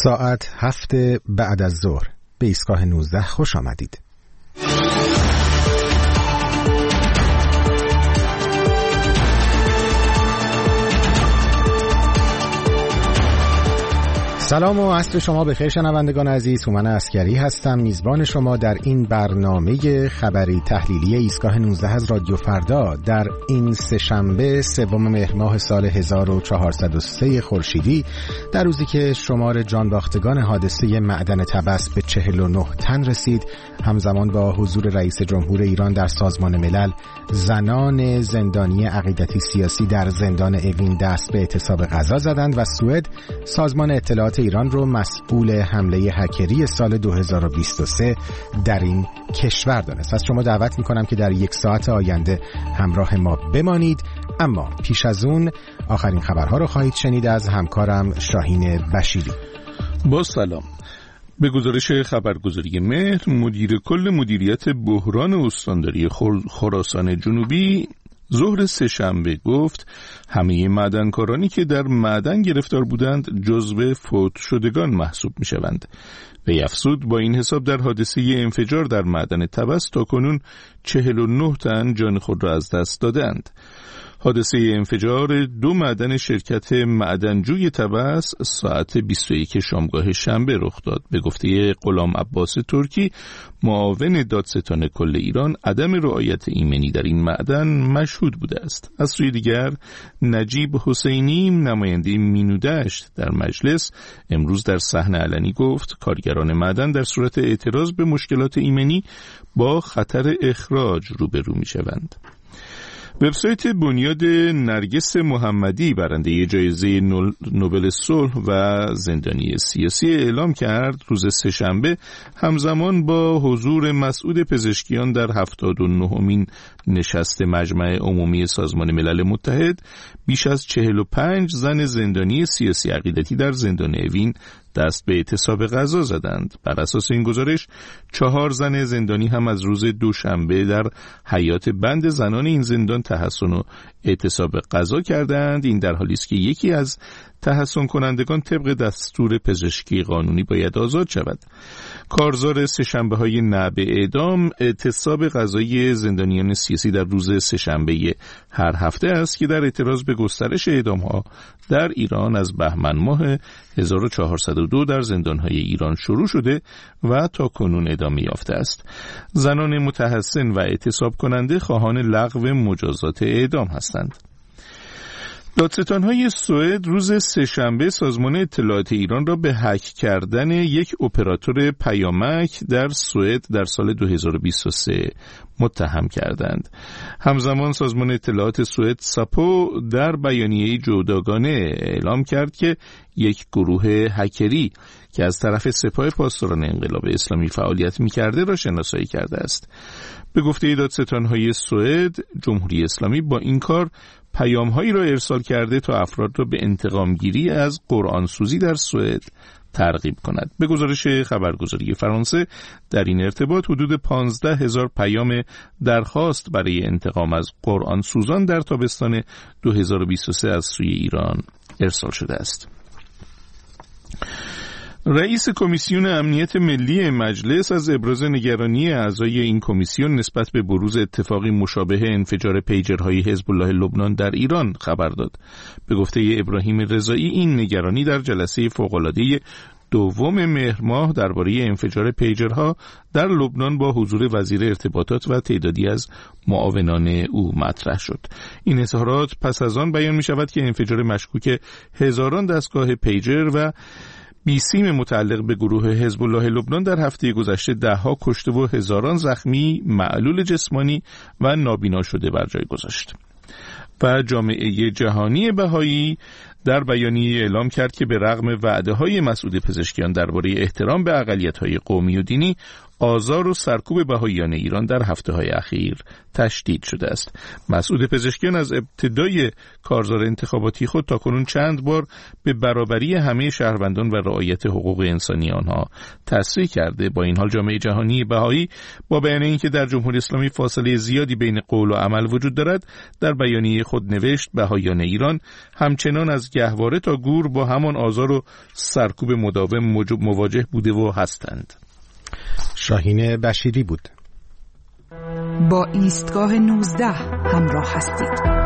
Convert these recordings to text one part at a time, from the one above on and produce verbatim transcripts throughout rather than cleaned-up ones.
ساعت هفت بعد از ظهر به ایستگاه نوزده خوش آمدید. سلام و عصر شما بخیر شنوندگان عزیز. هومن عسکری هستم، میزبان شما در این برنامه خبری تحلیلی ایستگاه نوزده از رادیو فردا در این سه‌شنبه سوم مهر ماه سال هزار و چهارصد و سه خورشیدی، در روزی که شمار جانباختگان حادثه معدن طبس به چهل و نه تن رسید، همزمان با حضور رئیس جمهور ایران در سازمان ملل، زنان زندانی عقیدتی سیاسی در زندان اوین دست به اعتصاب غذا زدند و سوئد سازمان اطلاعات ایران رو مسئول حمله هکری سال دو هزار و بیست و سه در این کشور دانست. از شما دعوت میکنم که در یک ساعت آینده همراه ما بمانید، اما پیش از اون آخرین خبرها رو خواهید شنید از همکارم شاهین بشیری. با سلام. به گزارش خبرگزاری مهر، مدیر کل مدیریت بحران استانداری خراسان جنوبی ظهر سه‌شنبه گفت همه معدنکارانی که در معدن گرفتار بودند جزو فوت شدگان محسوب می شوند. وی افزود با این حساب در حادثه انفجار در معدن طبس تاکنون چهل و نه تن جان خود را از دست دادند. حادثه انفجار دو معدن شرکت معدنجوی طبس ساعت بیست و یک شامگاه شنبه رخ داد. به گفته غلام عباس ترکی، معاون دادستان کل ایران، عدم رعایت ایمنی در این معدن مشهود بوده است. از سوی دیگر نجیب حسینی، نماینده مینودشت در مجلس، امروز در صحن علنی گفت کارگران معدن در صورت اعتراض به مشکلات ایمنی با خطر اخراج روبرو می شوند. وبسایت بنیاد نرگس محمدی، برنده جایزه نوبل صلح و زندانی سیاسی، اعلام کرد روز سه‌شنبه همزمان با حضور مسعود پزشکیان در هفتاد و نهمین نشست مجمع عمومی سازمان ملل متحد بیش از چهل و پنج زن زندانی سیاسی عقیدتی در زندان اوین دست به اعتصاب غذا زدند. بر اساس این گزارش چهار زن زندانی هم از روز دوشنبه در حیات بند زنان این زندان تحصن و اعتصاب غذا کردند. این در حالی است که یکی از تحصن کنندگان طبق دستور پزشکی قانونی باید آزاد شود. کارزار سه‌شنبه های نه به اعدام اعتصاب غذایی زندانیان سیاسی در روز سه‌شنبه هر هفته است که در اعتراض به گسترش اعدام ها در ایران از بهمن ماه هزار و چهارصد و دو در زندان های ایران شروع شده و تا کنون ادامه یافته است. زنان متحصن و اعتصاب کننده خواهان لغو مجازات اعدام هستند. دادستان‌های سوئد روز سه‌شنبه سازمان اطلاعات ایران را به هک کردن یک اپراتور پیامک در سوئد در سال دو هزار و بیست و سه متهم کردند. همزمان سازمان اطلاعات سوئد ساپو در بیانیه‌ای جداگانه اعلام کرد که یک گروه هکری که از طرف سپاه پاسداران انقلاب اسلامی فعالیت می‌کرده را شناسایی کرده است. به گفته دادستان‌های سوئد، جمهوری اسلامی با این کار پیام‌هایی را ارسال کرده تا افراد را به انتقام‌گیری از قرآنسوزی در سوئد ترغیب کند. به گزارش خبرگزاری فرانسه، در این ارتباط حدود پانزده هزار پیام درخواست برای انتقام از قرآنسوزان در تابستان دو هزار و بیست و سه از سوی ایران ارسال شده است. رئیس کمیسیون امنیت ملی مجلس از ابراز نگرانی اعضای این کمیسیون نسبت به بروز اتفاقی مشابه انفجار پیجرهای حزب الله لبنان در ایران خبر داد. به گفته ابراهیم رضایی، این نگرانی در جلسه فوق‌العاده دوم مهر ماه درباره انفجار پیجرها در لبنان با حضور وزیر ارتباطات و تعدادی از معاونان او مطرح شد. این اظهارات پس از آن بیان می شود که انفجار مشکوک هزاران دستگاه پیجر و بیسیم متعلق به گروه حزب الله لبنان در هفته گذشته دهها کشته و هزاران زخمی، معلول جسمانی و نابینا شده بر جای گذاشت. و جامعه جهانی بهایی در بیانیه اعلام کرد که به رغم وعده‌های مسعود پزشکیان درباره احترام به اقلیت‌های قومی و دینی، آزار و سرکوب بهائیان ایران در هفته‌های اخیر تشدید شده است. مسعود پزشکیان از ابتدای کارزار انتخاباتی خود تاکنون چند بار به برابری همه شهروندان و رعایت حقوق انسانی آنها تصریح کرده. با این حال جامعه جهانی بهایی با بیان اینکه در جمهوری اسلامی فاصله زیادی بین قول و عمل وجود دارد، در بیانیه خود نوشت بهائیان ایران همچنان از گهواره تا گور با همان آزار و سرکوب مداوم مواجه بوده و هستند. شاهین بشیری بود. با ایستگاه نوزده همراه هستید.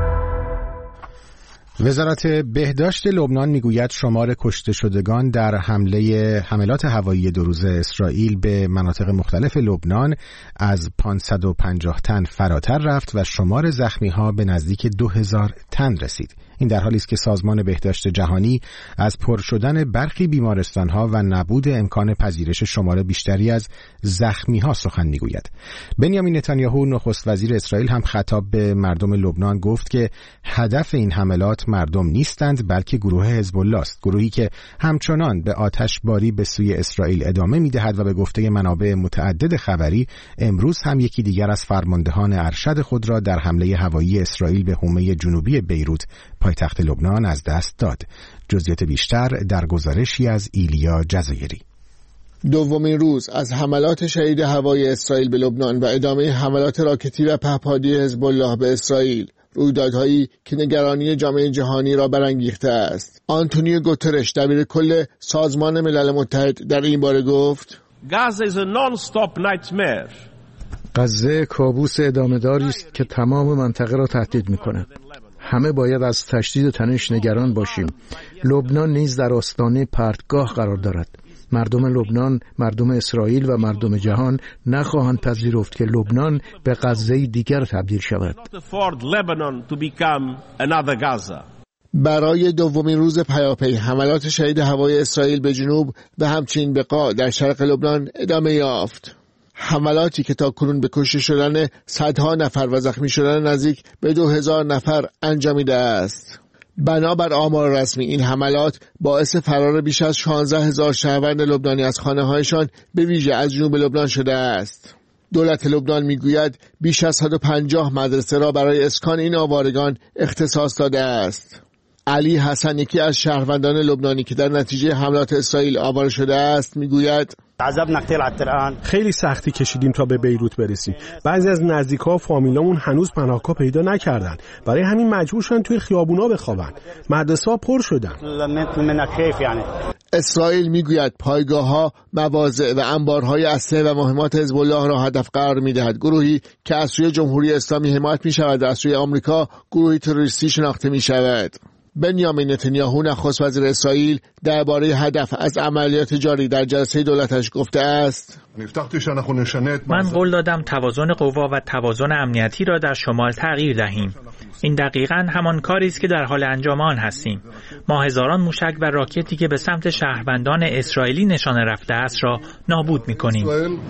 وزارت بهداشت لبنان میگوید شمار کشته شدگان در حمله حملات هوایی دو روزه اسرائیل به مناطق مختلف لبنان از پانصد و پنجاه تن فراتر رفت و شمار زخمی‌ها به نزدیک دو هزار تن رسید. این در حالی است که سازمان بهداشت جهانی از پر شدن برخی بیمارستان‌ها و نبود امکان پذیرش شمار بیشتری از زخمی‌ها سخن میگوید. بنیامین نتانیاهو نخست وزیر اسرائیل هم خطاب به مردم لبنان گفت که هدف این حملات مردم نیستند بلکه گروه حزب الله است، گروهی که همچنان به آتش باری به سوی اسرائیل ادامه می‌دهد و به گفته منابع متعدد خبری امروز هم یکی دیگر از فرماندهان ارشد خود را در حمله هوایی اسرائیل به حومه جنوبی بیروت پایتخت لبنان از دست داد. جزئیات بیشتر در گزارشی از ایلیا جزایری. دومین روز از حملات شدید هوایی اسرائیل به لبنان و ادامه حملات راکتی و پهپادی حزب الله به اسرائیل، رویدادهایی که نگرانی جامعه جهانی را برانگیخته است. آنتونیو گوترش دبیر کل سازمان ملل متحد در این باره گفت: Gaza is a non-stop nightmare. غزه کابوس ادامه‌داری است که تمام منطقه را تهدید می‌کند. همه باید از تشدید تنش نگران باشیم. لبنان نیز در آستانه پرتگاه قرار دارد. مردم لبنان، مردم اسرائیل و مردم جهان نخواهند پذیرفت که لبنان به غزه دیگر تبدیل شود. برای دومین روز پیاپی حملات شدید هوایی اسرائیل به جنوب و همچنین به قا در شرق لبنان ادامه یافت. حملاتی که تا کنون به کشته شدن صدها نفر و زخمی شدن نزدیک به دو هزار نفر انجامیده است. بنابر آمار رسمی این حملات باعث فرار بیش از شانزده هزار شهروند لبنانی از خانه‌هایشان به ویژه از جنوب لبنان شده است. دولت لبنان میگوید بیش از صد و پنجاه مدرسه را برای اسکان این آوارگان اختصاص داده است. علی حسن، یکی از شهروندان لبنانی که در نتیجه حملات اسرائیل آواره شده است، میگوید خیلی سختی کشیدیم تا به بیروت برسیم. بعضی از نزدیک‌ها و فامیلامون هنوز پناهگاه پیدا نکردن. برای همین مجبور شدن توی خیابونا بخوابن. مدرسه‌ها پر شدن. اسرائیل میگوید پایگاه‌ها، مواضع و انبارهای اسلحه و مهمات حزب الله را هدف قرار می‌دهد. گروهی که از سوی جمهوری اسلامی حمایت می‌شود و از سوی آمریکا گروهی تروریستی شناخته می‌شود. بنیامین نتانیاهو نخست وزیر اسرائیل درباره هدف از عملیات جاری در جلسه دولتش گفته است: من قول دادم توازن قوا و توازن امنیتی را در شمال تغییر دهیم. این دقیقاً همان کاری است که در حال انجام آن هستیم. ما هزاران موشک و راکتی که به سمت شهروندان اسرائیلی نشانه رفته است را نابود می‌کنیم.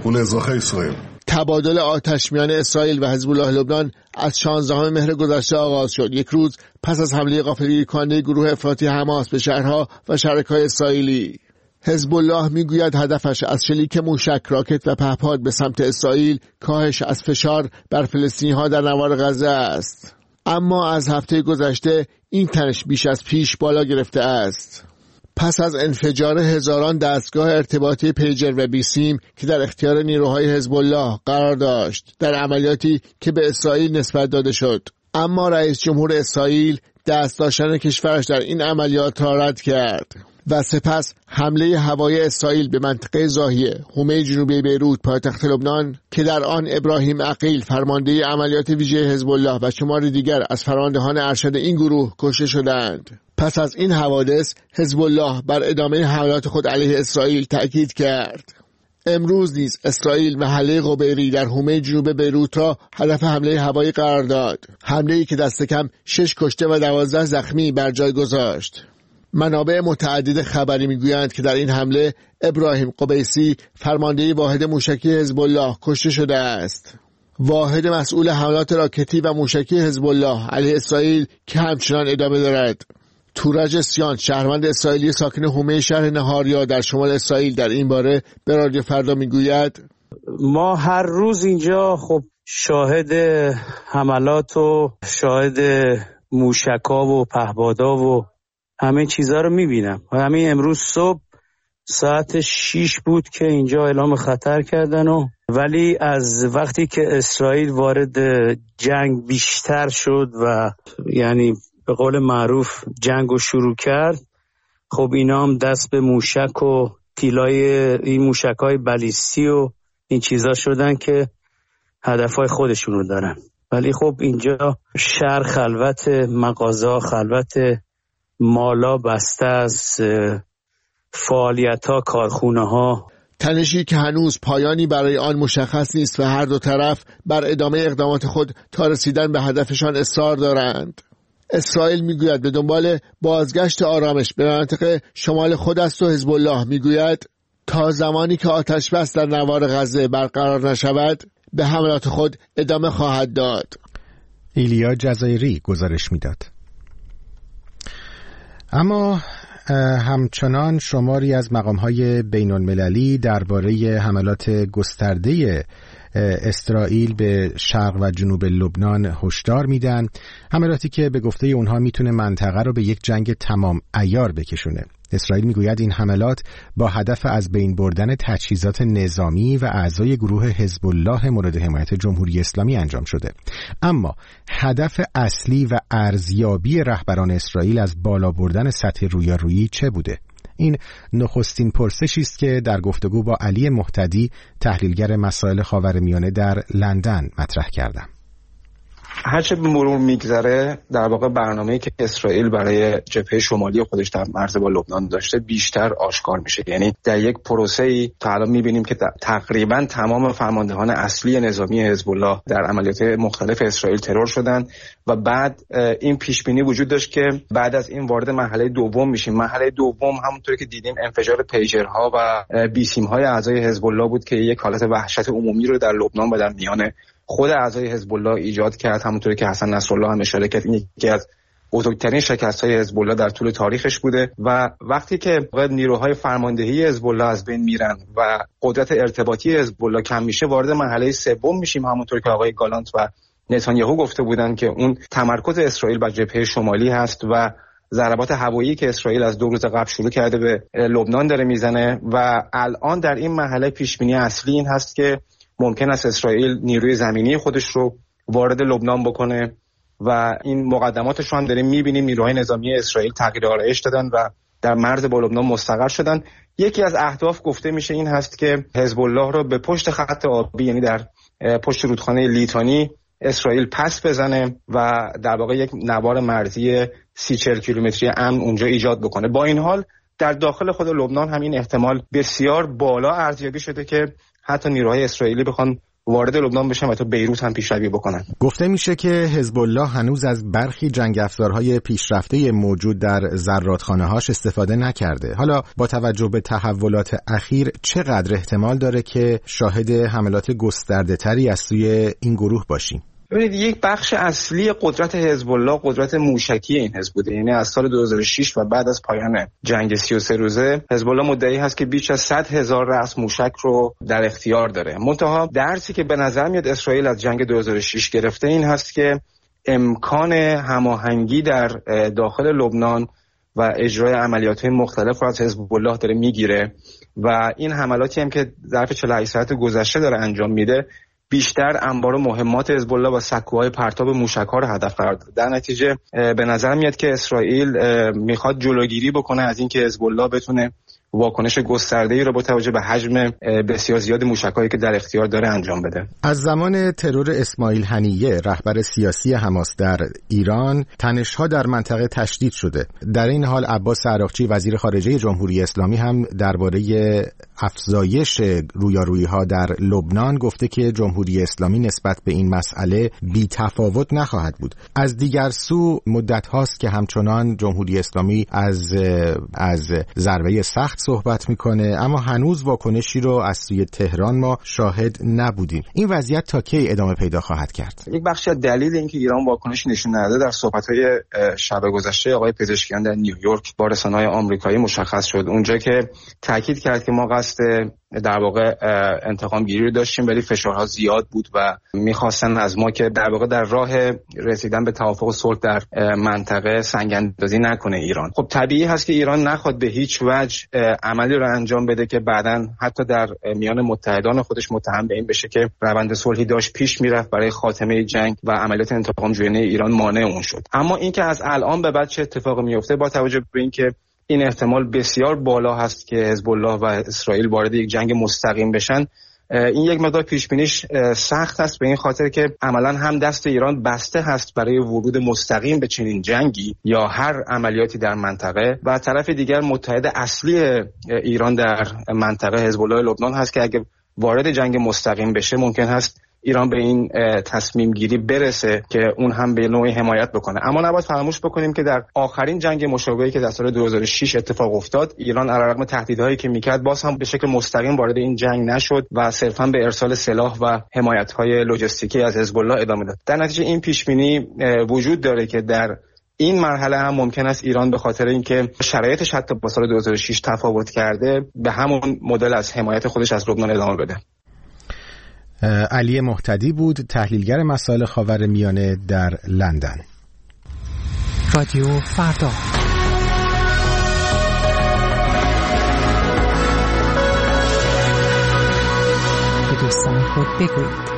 تبادل آتش میان اسرائیل و حزب الله لبنان از شانزدهم مهر گذشته آغاز شد، یک روز پس از حمله غافلگیر کننده گروه افراطی حماس به شهرها و شرکای اسرائیلی. حزب الله میگوید هدفش از شلیک موشک، راکت و پهپاد به سمت اسرائیل کاهش از فشار بر فلسطینی‌ها در نوار غزه است. اما از هفته گذشته این تنش بیش از پیش بالا گرفته است. پس از انفجار هزاران دستگاه ارتباطی پیجر و بیسیم که در اختیار نیروهای حزب الله قرار داشت در عملیاتی که به اسرائیل نسبت داده شد، اما رئیس جمهور اسرائیل دست داشتن کشورش در این عملیات را رد کرد و سپس حمله هوایی اسرائیل به منطقه زاهیه، حومه جنوبی بیروت پایتخت لبنان، که در آن ابراهیم عقیل فرمانده عملیات ویژه حزب الله و شماری دیگر از فرماندهان ارشد این گروه کشته شدند. پس از این حوادث حزب الله بر ادامه حملات خود علیه اسرائیل تأکید کرد. امروز نیز اسرائیل محله قبیری در حومه جنوب بیروت را هدف حمله هوایی قرار داد، حمله‌ای که دست کم شش کشته و دوازده زخمی بر جای گذاشت. منابع متعدد خبری میگویند که در این حمله ابراهیم قبیسی فرمانده واحد موشکی حزب الله کشته شده است. واحد مسئول حملات راکتی و موشکی حزب الله علیه اسرائیل که همچنان ادامه دارد. تورج سیان، شهروند اسرائیلی ساکن حومه شهر نهاریا در شمال اسرائیل، در این باره به رادیو فردا میگوید: ما هر روز اینجا خب شاهد حملات و شاهد موشکا و پهپادا و همه چیزا رو میبینم. و همین امروز صبح ساعت شیش بود که اینجا اعلام خطر کردن و ولی از وقتی که اسرائیل وارد جنگ بیشتر شد و یعنی به قول معروف جنگ رو شروع کرد، خب اینا هم دست به موشک و تیلای این موشکای بالیستی و این چیزا شدن که هدفهای خودشون رو دارن. ولی خب اینجا شهر خلوت، مغازه خلوت، مالا بسته از فعالیت ها، کارخونه ها. تنشی که هنوز پایانی برای آن مشخص نیست و هر دو طرف بر ادامه اقدامات خود تا رسیدن به هدفشان اصرار دارند. اسرائیل میگوید به دنبال بازگشت آرامش به منطقه شمال خود است و حزب الله میگوید تا زمانی که آتش بس در نوار غزه برقرار نشود به حملات خود ادامه خواهد داد. ایلیا جزایری گزارش میداد. اما همچنان شماری از مقام‌های بین‌المللی درباره حملات گسترده اسرائیل به شرق و جنوب لبنان هشدار میدن، حملاتی که به گفته اونها میتونه منطقه رو به یک جنگ تمام عیار بکشونه. اسرائیل میگوید این حملات با هدف از بین بردن تجهیزات نظامی و اعضای گروه حزب الله مورد حمایت جمهوری اسلامی انجام شده. اما هدف اصلی و ارزیابی رهبران اسرائیل از بالا بردن سطح رویارویی چه بوده؟ این نخستین پرسشی است که در گفتگو با علی مهتدی، تحلیلگر مسائل خاورمیانه در لندن مطرح کردم. هرچه به مرور میگذره در واقع برنامه‌ای که اسرائیل برای جبهه شمالی خودش در مرز با لبنان داشته بیشتر آشکار میشه. یعنی در یک پروسه‌ای تا الان میبینیم که تقریبا تمام فرماندهان اصلی نظامی حزب الله در عملیات مختلف اسرائیل ترور شدن و بعد این پیش بینی وجود داشت که بعد از این وارد مرحله دوم میشیم. مرحله دوم همونطوری که دیدیم انفجار پیجرها و بیسیم‌های اعضای حزب الله بود که یک حالت وحشت عمومی رو در لبنان و در میان خود اعضای حزب الله ایجاد کرد. همونطوری که حسن نصرالله هم اشاره کرد، این یکی از بزرگترین شکست‌های حزب الله در طول تاریخش بوده و وقتی که نیروهای فرماندهی حزب الله از بین میرن و قدرت ارتباطی حزب الله کم میشه، وارد مرحله سوم میشیم. همونطوری که آقای گالانت و نتانیاهو گفته بودن که اون تمرکز اسرائیل بر جبهه شمالی هست و ضربات هوایی که اسرائیل از دو روز قبل شروع کرده به لبنان داره میزنه و الان در این مرحله پیش‌بینی اصلی این هست که ممکن است اسرائیل نیروی زمینی خودش رو وارد لبنان بکنه و این مقدماتش رو هم داریم میبینیم. نیروهای نظامی اسرائیل تغییر آرایش دادن و در مرز با لبنان مستقر شدن. یکی از اهداف گفته میشه این هست که حزب الله رو به پشت خط آبی، یعنی در پشت رودخانه لیتانی، اسرائیل پس بزنه و در واقع یک نوار مرزی سی چهل کیلومتری امن اونجا ایجاد بکنه. با این حال در داخل خود لبنان هم این احتمال بسیار بالا ارزیابی شده که حتی نیروهای اسرائیلی بخوان وارد لبنان بشن و تا بیروت هم پیشروی بکنن. گفته میشه که حزب الله هنوز از برخی جنگ افزارهای پیشرفته موجود در زرادخانه‌هاش استفاده نکرده. حالا با توجه به تحولات اخیر چقدر احتمال داره که شاهد حملات گسترده‌تری از سوی این گروه باشیم؟ ببینید، یک بخش اصلی قدرت حزب الله قدرت موشکی این حزب بوده. یعنی از سال دو هزار و شش و بعد از پایان جنگ سی و سه روزه حزب الله مدعی هست که بیش از صد هزار رأس موشک رو در اختیار داره. منتها درسی که به نظر میاد اسرائیل از جنگ دو هزار و شش گرفته این هست که امکان هماهنگی در داخل لبنان و اجرای عملیات‌های مختلف رو از حزب الله داره میگیره و این حملاتی هم که ظرف چهل و هشت ساعت گذشته داره انجام میده بیشتر انبار و مهمات حزب الله و سکوهای پرتاب موشک‌ها رو هدف قرار داده. در نتیجه به نظر میاد که اسرائیل میخواد جلوگیری بکنه از اینکه حزب الله بتونه واکنش گسترده‌ای رو با توجه به حجم بسیار زیاد موشک‌هایی که در اختیار داره انجام بده. از زمان ترور اسماعیل هنیه رهبر سیاسی حماس در ایران، تنش‌ها در منطقه تشدید شده. در این حال عباس عراقچی وزیر خارجه جمهوری اسلامی هم درباره افزایش رویارویی‌ها در لبنان گفته که جمهوری اسلامی نسبت به این مسئله بی تفاوت نخواهد بود. از دیگر سو مدت هاست که همچنان جمهوری اسلامی از از ضربه سخت صحبت میکنه، اما هنوز واکنشی رو از سوی تهران ما شاهد نبودیم. این وضعیت تا کی ادامه پیدا خواهد کرد؟ یک بخشی از دلیل اینکه ایران واکنش نشون نداده در صحبت‌های شب گذشته آقای پزشکیان در نیویورک با رسانه‌های آمریکایی مشخص شد. اونجا که تاکید کرد که ما قصد در واقع انتقام گیری رو داشتیم، ولی فشارها زیاد بود و میخواستن از ما که در واقع در راه رسیدن به توافق و صلح در منطقه سنگ اندازی نکنه ایران. خب طبیعی هست که ایران نخواد به هیچ وجه عملی رو انجام بده که بعداً حتی در میان متحدان خودش متهم به این بشه که روند صلحی داشت پیش میرفت برای خاتمه جنگ و عملیات انتقام جویانه ایران مانع اون شد. اما اینکه از الان به بعد چه اتفاقی میفته با توجه به اینکه این احتمال بسیار بالا هست که حزب الله و اسرائیل وارد یک جنگ مستقیم بشن، این یک مقدار پیش بینیش سخت است، به این خاطر که عملا هم دست ایران بسته هست برای ورود مستقیم به چنین جنگی یا هر عملیاتی در منطقه و طرف دیگر متحد اصلی ایران در منطقه حزب الله لبنان هست که اگه وارد جنگ مستقیم بشه ممکن هست ایران به این تصمیم گیری برسه که اون هم به نوعی حمایت بکنه. اما نباید فراموش بکنیم که در آخرین جنگ مشابهی که در سال دو هزار و شش اتفاق افتاد، ایران علیرغم تهدیدهایی که میکرد باز هم به شکل مستقیم وارد این جنگ نشد و صرفا به ارسال سلاح و حمایت‌های لوجستیکی از حزب الله ادامه داد. در نتیجه این پیش بینی وجود داره که در این مرحله هم ممکن است ایران به خاطر اینکه شرایطش حتی با سال دو هزار و شش تفاوت کرده به همون مدل از حمایت خودش از لبنان ادامه بده. علی مهتدی بود، تحلیلگر مسائل خاورمیانه در لندن. رادیو فردا. به دوستان خود بگویید.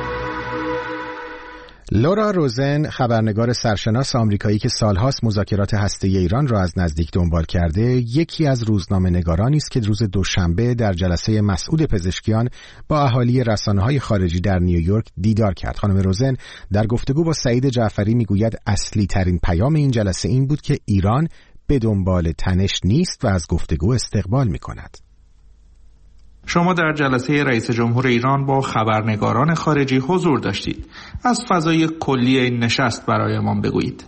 لورا روزن، خبرنگار سرشناس آمریکایی که سالهاست مذاکرات هسته‌ای ایران را از نزدیک دنبال کرده، یکی از روزنامه‌نگارانی است که روز دوشنبه در جلسه مسعود پزشکیان با اهالی رسانه‌های خارجی در نیویورک دیدار کرد. خانم روزن در گفتگو با سعید جعفری میگوید اصلی ترین پیام این جلسه این بود که ایران به دنبال تنش نیست و از گفتگو استقبال می‌کند. شما در جلسه رئیس جمهور ایران با خبرنگاران خارجی حضور داشتید. از فضای کلی این نشست برایمان بگویید.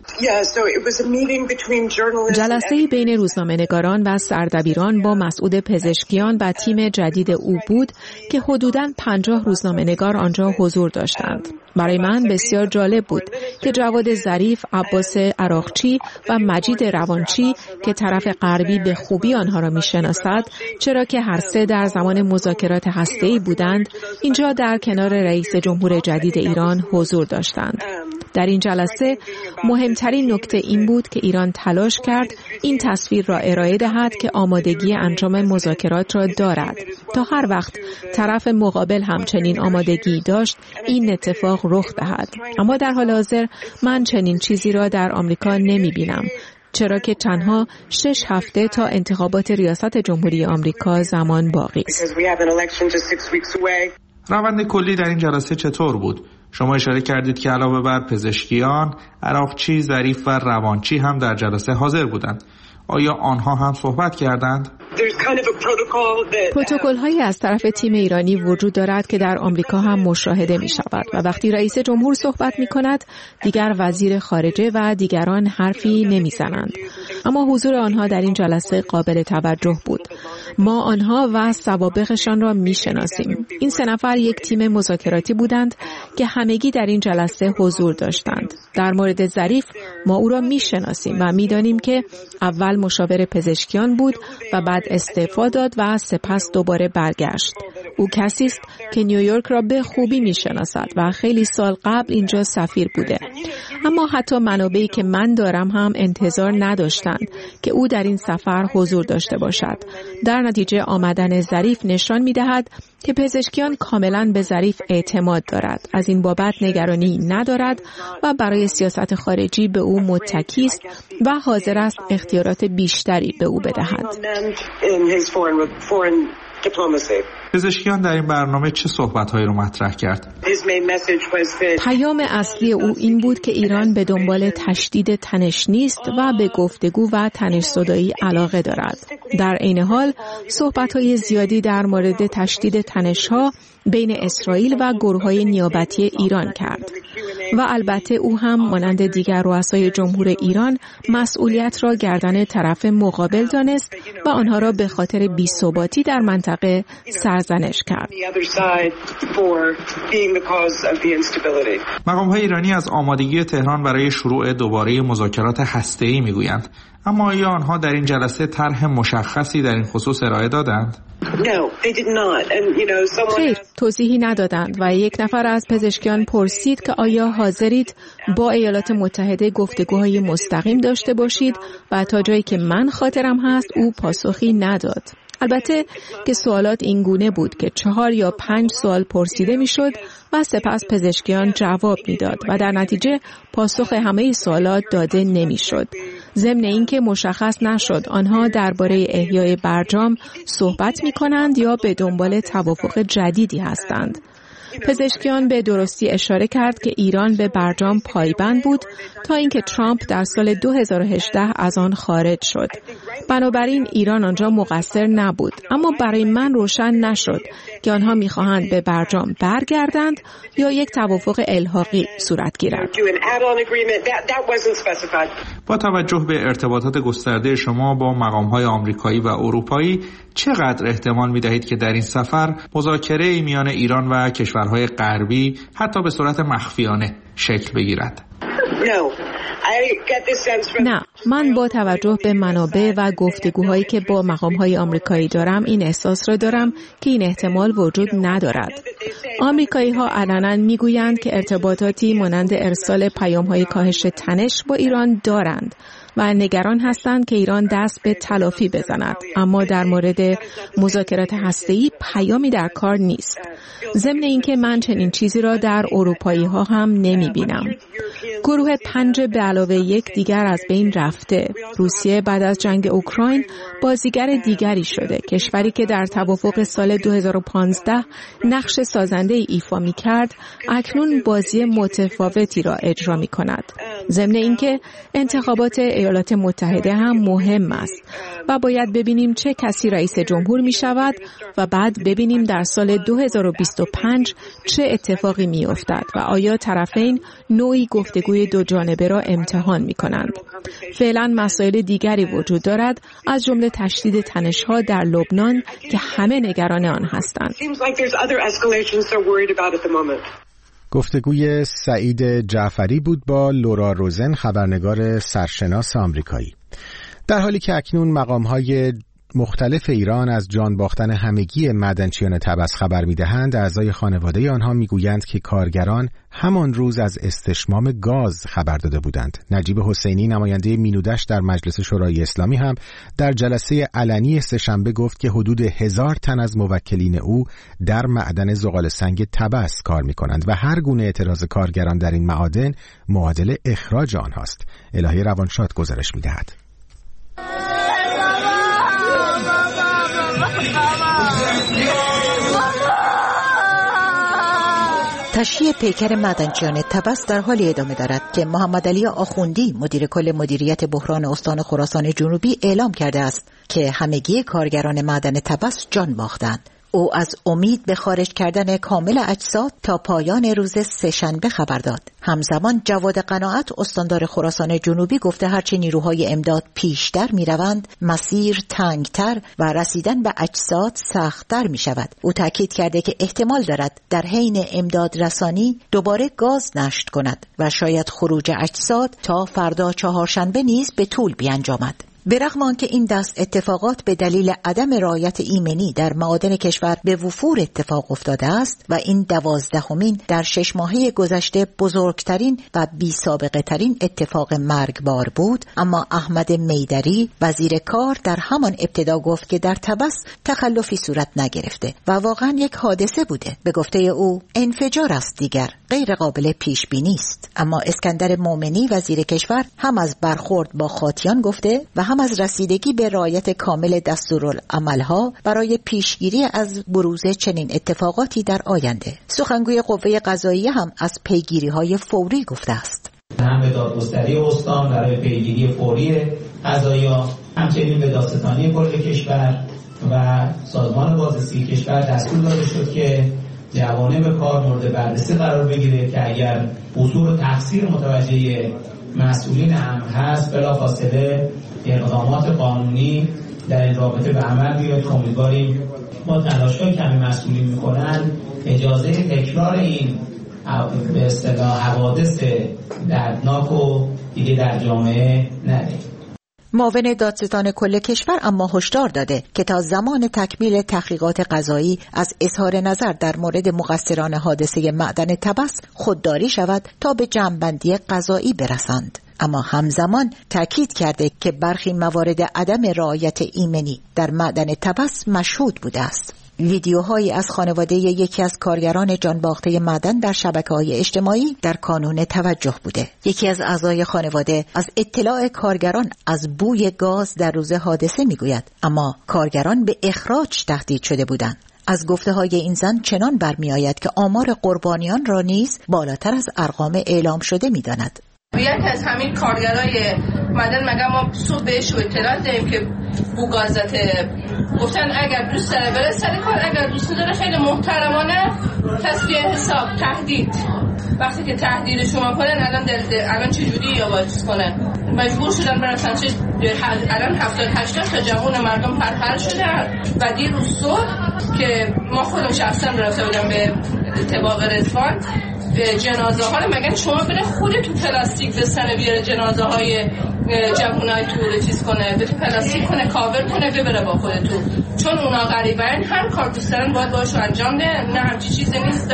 جلسه‌ای بین روزنامه‌نگاران و سردبیران با مسعود پزشکیان و تیم جدید او بود که حدوداً پنجاه روزنامه‌نگار آنجا حضور داشتند. برای من بسیار جالب بود که جواد ظریف، عباس عراقچی و مجید روانچی که طرف غربی به خوبی آنها را می‌شناسد، چرا که هر سه در زمان مذاکرات هسته‌ای بودند، اینجا در کنار رئیس جمهور جدید ایران حضور داشتند. در این جلسه مهمترین نکته این بود که ایران تلاش کرد این تصویر را ارائه دهد که آمادگی انجام مذاکرات را دارد. تا هر وقت طرف مقابل همچنین آمادگی داشت این اتفاق رخ دهد. اما در حال حاضر من چنین چیزی را در آمریکا نمی بینم، چرا که تنها شش هفته تا انتخابات ریاست جمهوری آمریکا زمان باقی است. روند کلی در این جلسه چطور بود؟ شما اشاره کردید که علاوه بر پزشکیان، عراقچی، ظریف و روانچی هم در جلسه حاضر بودند. آیا آنها هم صحبت کردند؟ پروتکل هایی از طرف تیم ایرانی وجود دارد که در آمریکا هم مشاهده می شود و وقتی رئیس جمهور صحبت می کند دیگر وزیر خارجه و دیگران حرفی نمی زنند. اما حضور آنها در این جلسه قابل توجه بود. ما آنها و سوابقشان را می شناسیم. این سه نفر یک تیم مذاکراتی بودند که همگی در این جلسه حضور داشتند. در مورد ظریف ما او را می شناسیم و می دانیم که اول مشاور پزشکیان بود و بعد استعفا داد و سپس دوباره برگشت. او کسی است که نیویورک را به خوبی میشناسد و خیلی سال قبل اینجا سفیر بوده. اما حتی منابعی که من دارم هم انتظار نداشتند که او در این سفر حضور داشته باشد. در نتیجه آمدن ظریف نشان می‌دهد که پزشکیان کاملا به ظریف اعتماد دارد. از این بابت نگرانی ندارد و برای سیاست خارجی به او متکی است و حاضر است اختیارات بیشتری به او بدهد. پزشکیان در این برنامه چه صحبت‌هایی رو مطرح کرد؟ پیام اصلی او این بود که ایران ایران به دنبال تشدید تنش نیست و به گفتگو و تنش‌زدایی علاقه دارد. در عین حال صحبت‌های زیادی در مورد تشدید تنش‌ها بین اسرائیل و گروه‌های نیابتی ایران کرد. و البته او هم مانند دیگر رؤسای جمهور ایران مسئولیت را گردن طرف مقابل دانست و آنها را به خاطر بی‌ثباتی در منطقه سرزنش کرد. مقام‌های ایرانی از آمادگی تهران برای شروع دوباره مذاکرات هسته‌ای میگویند، اما آیا آنها در این جلسه طرح مشخصی در این خصوص ارائه دادند؟ خیر، توضیحی ندادند و یک نفر از پزشکیان پرسید که آیا حاضرید با ایالات متحده گفتگوهای مستقیم داشته باشید و تا جایی که من خاطرم هست او پاسخی نداد. البته که سوالات این گونه بود که چهار یا پنج سوال پرسیده میشد و سپس پزشکیان جواب میداد و در نتیجه پاسخ همه سوالات داده نمیشد. ضمن اینکه مشخص نشد آنها درباره احیای برجام صحبت میکنند یا به دنبال توافق جدیدی هستند. پزشکیان به درستی اشاره کرد که ایران به برجام پایبند بود تا اینکه ترامپ در سال دو هزار و هجده از آن خارج شد. بنابراین ایران آنجا مقصر نبود، اما برای من روشن نشد که آنها می‌خواهند به برجام برگردند یا یک توافق الحاقی صورت گیرد. با توجه به ارتباطات گسترده شما با مقام‌های آمریکایی و اروپایی، چقدر احتمال می‌دهید که در این سفر مذاکره میان ایران و کشورهای غربی حتی به صورت مخفیانه شکل بگیرد؟ نه، من با توجه به منابع و گفتگوهایی که با مقام‌های آمریکایی دارم این احساس را دارم که این احتمال وجود ندارد. آمریکایی‌ها علنا میگویند که ارتباطاتی مانند ارسال پیام‌های کاهش تنش با ایران دارند و نگران هستند که ایران دست به تلافی بزند، اما در مورد مذاکرات هسته‌ای پیامی در کار نیست. ضمن اینکه من چنین چیزی را در اروپایی‌ها هم نمی‌بینم. گروه پنج به علاوه یک دیگر از بین رفته. روسیه بعد از جنگ اوکراین بازیگر دیگری شده، کشوری که در توافق سال دو هزار و پانزده نقش سازنده ایفا می‌کرد، اکنون بازی متفاوتی را اجرا می‌کند. ضمن اینکه انتخابات ایالات متحده هم مهم است و باید ببینیم چه کسی رئیس جمهور می شود و بعد ببینیم در سال دو هزار و بیست و پنج چه اتفاقی می افتد و آیا طرفین نوعی گفتگوی دو جانبه را امتحان می کنند. فعلا مسائل دیگری وجود دارد، از جمله تشدید تنش‌ها در لبنان که همه نگران آن هستند. گفتگوی سعید جعفری بود با لورا روزن، خبرنگار سرشناس آمریکایی. در حالی که اکنون مقام‌های مختلف ایران از جان باختن همگی معدنچیان طبس خبر می‌دهند، اعضای خانواده آنها می‌گویند که کارگران همان روز از استشمام گاز خبر داده بودند. نجیب حسینی، نماینده مینودش در مجلس شورای اسلامی، هم در جلسه علنی سه‌شنبه گفت که حدود هزار تن از موکلین او در معدن زغال سنگ طبس کار می‌کنند و هر گونه اعتراض کارگران در این معادن معادل اخراج آنهاست. الهی روانشاد گزارش می‌دهد. تشییع پیکر معدنچیان طبس در حال ادامه دارد که محمد علی آخوندی، مدیر کل مدیریت بحران استان خراسان جنوبی، اعلام کرده است که همگی کارگران معدن طبس جان باختند. او از امید به خارج کردن کامل اجساد تا پایان روز سه‌شنبه خبر داد. همزمان جواد قناعت، استاندار خراسان جنوبی، گفته هرچه نیروهای امداد پیشتر می روند مسیر تنگتر و رسیدن به اجساد سختتر می شود. او تاکید کرده که احتمال دارد در حین امداد رسانی دوباره گاز نشت کند و شاید خروج اجساد تا فردا چهارشنبه نیز به طول بیانجامد. به رغم آنکه این دست اتفاقات به دلیل عدم رعایت ایمنی در معادن کشور به وفور اتفاق افتاده است و این دوازدهمین در شش ماهه گذشته بزرگترین و بی سابقه ترین اتفاق مرگبار بود، اما احمد میدری، وزیر کار، در همان ابتدا گفت که در طبس تخلفی صورت نگرفته و واقعا یک حادثه بوده. به گفته او انفجار است دیگر، غیر قابل پیش بینی است. اما اسکندر مومنی، وزیر کشور، هم از برخورد با خاطیان گفته و هم از رسیدگی به رعایت کامل دستورالعملها برای پیشگیری از بروز چنین اتفاقاتی در آینده. سخنگوی قوه قضاییه هم از پیگیری‌های فوری گفته است. هم به دادگستری استان برای پیگیری فوری قضایا، همچنین به دادستانی کل کشور و سازمان بازرسی کشور دستور داده شد که جوانب کار مورد بررسی قرار بگیره که اگر قصور و تقصیر متوجه مسئولین امر هست بلافاصله اقدامات قانونی در این رابطه به عمل بیاد. امیدواریم با تلاش‌هایی که همین مسئولین میکنن اجازه تکرار این به اصطلاح حوادث دردناک و دیگه در جامعه نده. معاون دادستان کل کشور اما هشدار داده که تا زمان تکمیل تحقیقات قضایی از اظهار نظر در مورد مقصران حادثه معدن طبس خودداری شود تا به جمع‌بندی قضایی برسند. اما همزمان تاکید کرده که برخی موارد عدم رعایت ایمنی در معدن طبس مشهود بوده است. ویدیوهایی از خانواده یکی از کارگران جانباخته معدن در شبکه‌های اجتماعی در کانون توجه بوده. یکی از اعضای خانواده از اطلاع کارگران از بوی گاز در روز حادثه میگوید، اما کارگران به اخراج تهدید شده بودند. از گفته‌های این زن چنان برمی‌آید که آمار قربانیان را نیز بالاتر از ارقام اعلام شده می‌داند. یک از همین کارگرای معدن مگه ما صبح بهش اطلاع دادیم که بوگازته گفتن اگر دوست داره بره سر کار، اگر دوست داره خیلی محترمانه تصفیه حساب تهدید. وقتی که تهدید شما کنن الان در الان چه جوری یا باز کنن مجبور شدن برن چه الان هفتاد هشتاد تا جوان مردم پرپر شدن و دیروز صبح که ما خودم شخصا رفته بودم به طباق رضوان جنازه ها رو مگه شما بره خود تو پلاستیک بستنه بیاره جنازه های جوانای تو چیز کنه به تو پلاستیک کنه کاور کنه ببره با خودتون، چون اونا غریبن هر کار دوست دارن باید باشو انجام ده. نه همچی چیزی نیست،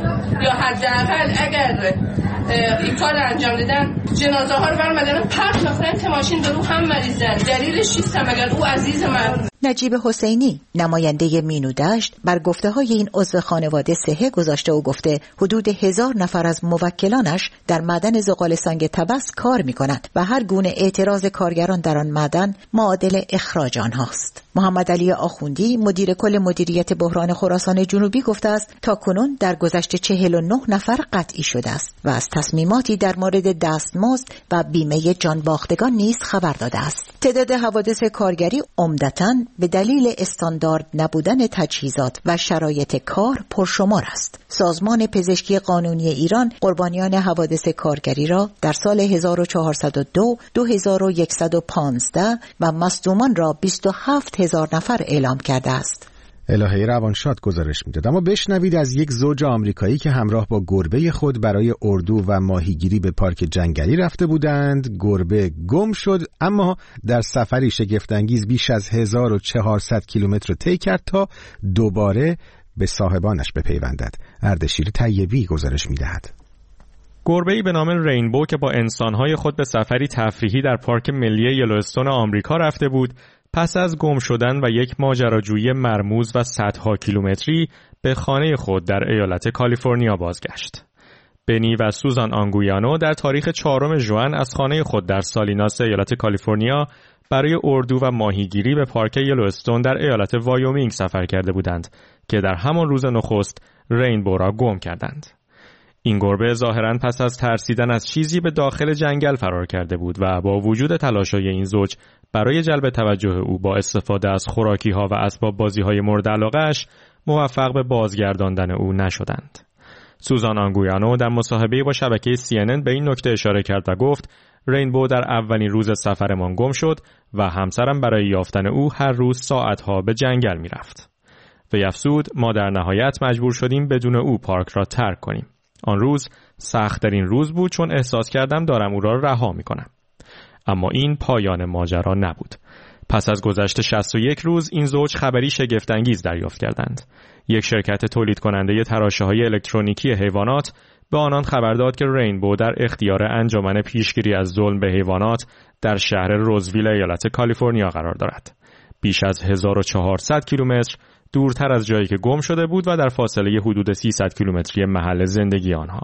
یا حداقل اگر این کار انجام دادن جنازه ها رو برمی‌دارن پرت می‌کنن تا ماشین به رو هم مریضن. دلیلش چیست؟ مگر او عزیز من. نجیب حسینی نماینده مینودشت بر گفته‌های این عضو خانواده صحه گذاشته و گفته حدود هزار نفر از موکلانش در معدن زغال‌سنگ طبس کار می‌کنند و هر گونه اعتراض کارگران در آن معدن معادل اخراج آنهاست. محمد علی آخوندی مدیر کل مدیریت بحران خراسان جنوبی گفته است تا کنون در گذشته چهل و نه نفر قطعی شده است و از تصمیماتی در مورد دستمزد و بیمه جانباختگان نیز خبر داده است. تعداد حوادث کارگری عمدتاً به دلیل استاندارد نبودن تجهیزات و شرایط کار پرشمار است. سازمان پزشکی قانونی ایران قربانیان حوادث کارگری را در سال هزار و چهارصد و دو، دو هزار و صد و پانزده و مصدومان را بیست و هفت هزار نفر اعلام کرده است. الهه روانشاد گزارش میداد. اما بشنوید از یک زوج آمریکایی که همراه با گربه خود برای اردو و ماهیگیری به پارک جنگلی رفته بودند. گربه گم شد اما در سفری شگفت‌انگیز بیش از هزار و چهارصد کیلومتر طی کرد تا دوباره به صاحبانش بپیوندد. اردشیر طیبی گزارش میدهد. گربه‌ای به نام رینبو که با انسان‌های خود به سفری تفریحی در پارک ملی یلوستون آمریکا رفته بود، پس از گم شدن و یک ماجراجویی مرموز و صدها کیلومتری به خانه خود در ایالت کالیفرنیا بازگشت. بنی و سوزان آنگویانو در تاریخ چهارم ژوئن از خانه خود در سالیناس ایالت کالیفرنیا برای اردو و ماهیگیری به پارک یلوستون در ایالت وایومینگ سفر کرده بودند که در همان روز نخست رینبو را گم کردند. این گربه ظاهراً پس از ترسیدن از چیزی به داخل جنگل فرار کرده بود و با وجود تلاش‌های این زوج برای جلب توجه او با استفاده از خوراکی‌ها و اسباب بازی‌های مورد علاقه‌اش موفق به بازگرداندن او نشدند. سوزان آنگویانو در مصاحبه‌ای با شبکه سی ان ان به این نکته اشاره کرد و گفت رینبو در اولین روز سفرمان گم شد و همسرم برای یافتن او هر روز ساعت‌ها به جنگل می‌رفت. و افزود ما در نهایت مجبور شدیم بدون او پارک را ترک کنیم. آن روز سخت‌ترین روز بود چون احساس کردم دارم او را رها می‌کنم. اما این پایان ماجرا نبود. پس از گذشت شصت و یک روز این زوج خبری شگفت‌انگیز دریافت کردند. یک شرکت تولید کننده تراشه‌های الکترونیکی حیوانات به آنان خبر داد که رینبو در اختیار انجمن پیشگیری از ظلم به حیوانات در شهر روزویل ایالت کالیفرنیا قرار دارد. بیش از هزار و چهارصد کیلومتر دورتر از جایی که گم شده بود و در فاصله حدود سیصد کیلومتری محل زندگی آنها.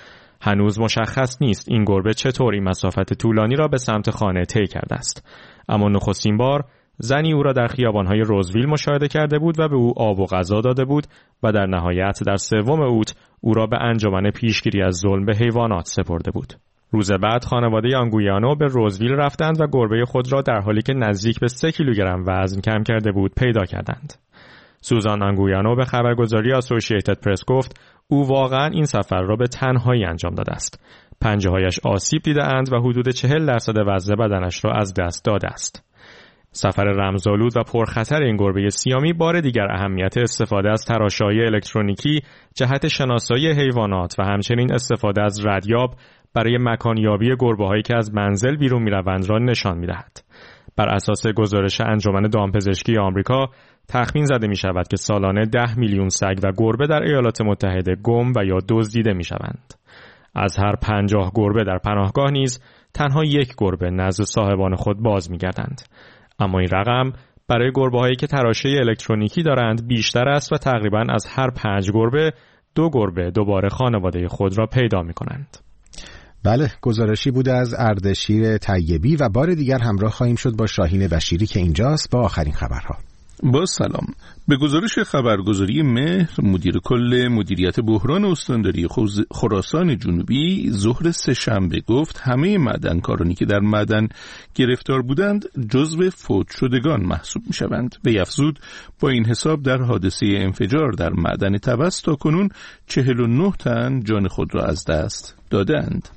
هنوز مشخص نیست این گربه چطور این مسافت طولانی را به سمت خانه طی کرده است. اما نخستین بار زنی او را در خیابان‌های روزویل مشاهده کرده بود و به او آب و غذا داده بود و در نهایت در سوم اوت او را به انجمن پیشگیری از ظلم به حیوانات سپرده بود. روز بعد خانواده آنگویانو به روزویل رفتند و گربه خود را در حالی که نزدیک به سه کیلوگرم وزن کم کرده بود پیدا کردند. سوزان آنگویانو به خبرگزاری آسوشییتد پرس گفت او واقعا این سفر را به تنهایی انجام داده است. پنجه‌هایش آسیب دیده‌اند و حدود چهل درصد وزن بدنش را از دست داده است. سفر رمزآلود و پرخطر این گربه سیامی بار دیگر اهمیت استفاده از تراشه‌های الکترونیکی جهت شناسایی حیوانات و همچنین استفاده از ردیاب برای مکانیابی گربه‌هایی که از منزل بیرون می‌روند را نشان می‌دهد. بر اساس گزارش انجمن دامپزشکی آمریکا تخمین زده می‌شود که سالانه ده میلیون سگ و گربه در ایالات متحده گم و یا دزدیده می‌شوند. از هر پنجاه گربه در پناهگاه نیز تنها یک گربه نزد صاحبان خود باز می‌گردند. اما این رقم برای گربه‌هایی که تراشه الکترونیکی دارند بیشتر است و تقریباً از هر پنج گربه دو گربه دوباره خانواده خود را پیدا می‌کنند. بله، گزارشی بوده از اردشیر طیبی و بار دیگر همراه خواهیم شد با شاهین بشیری که اینجاست با آخرین خبرها. با سلام. به گزارش خبرگزاری مهر، مدیر کل مدیریت بحران استانداری خراسان جنوبی ظهر سه‌شنبه گفت همه معدنکارانی که در معدن گرفتار بودند جزو فوت شدگان محسوب می شوند. وی افزود با این حساب در حادثه انفجار در معدن طبس تا کنون چهل و نه تن جان خود را از دست دادند.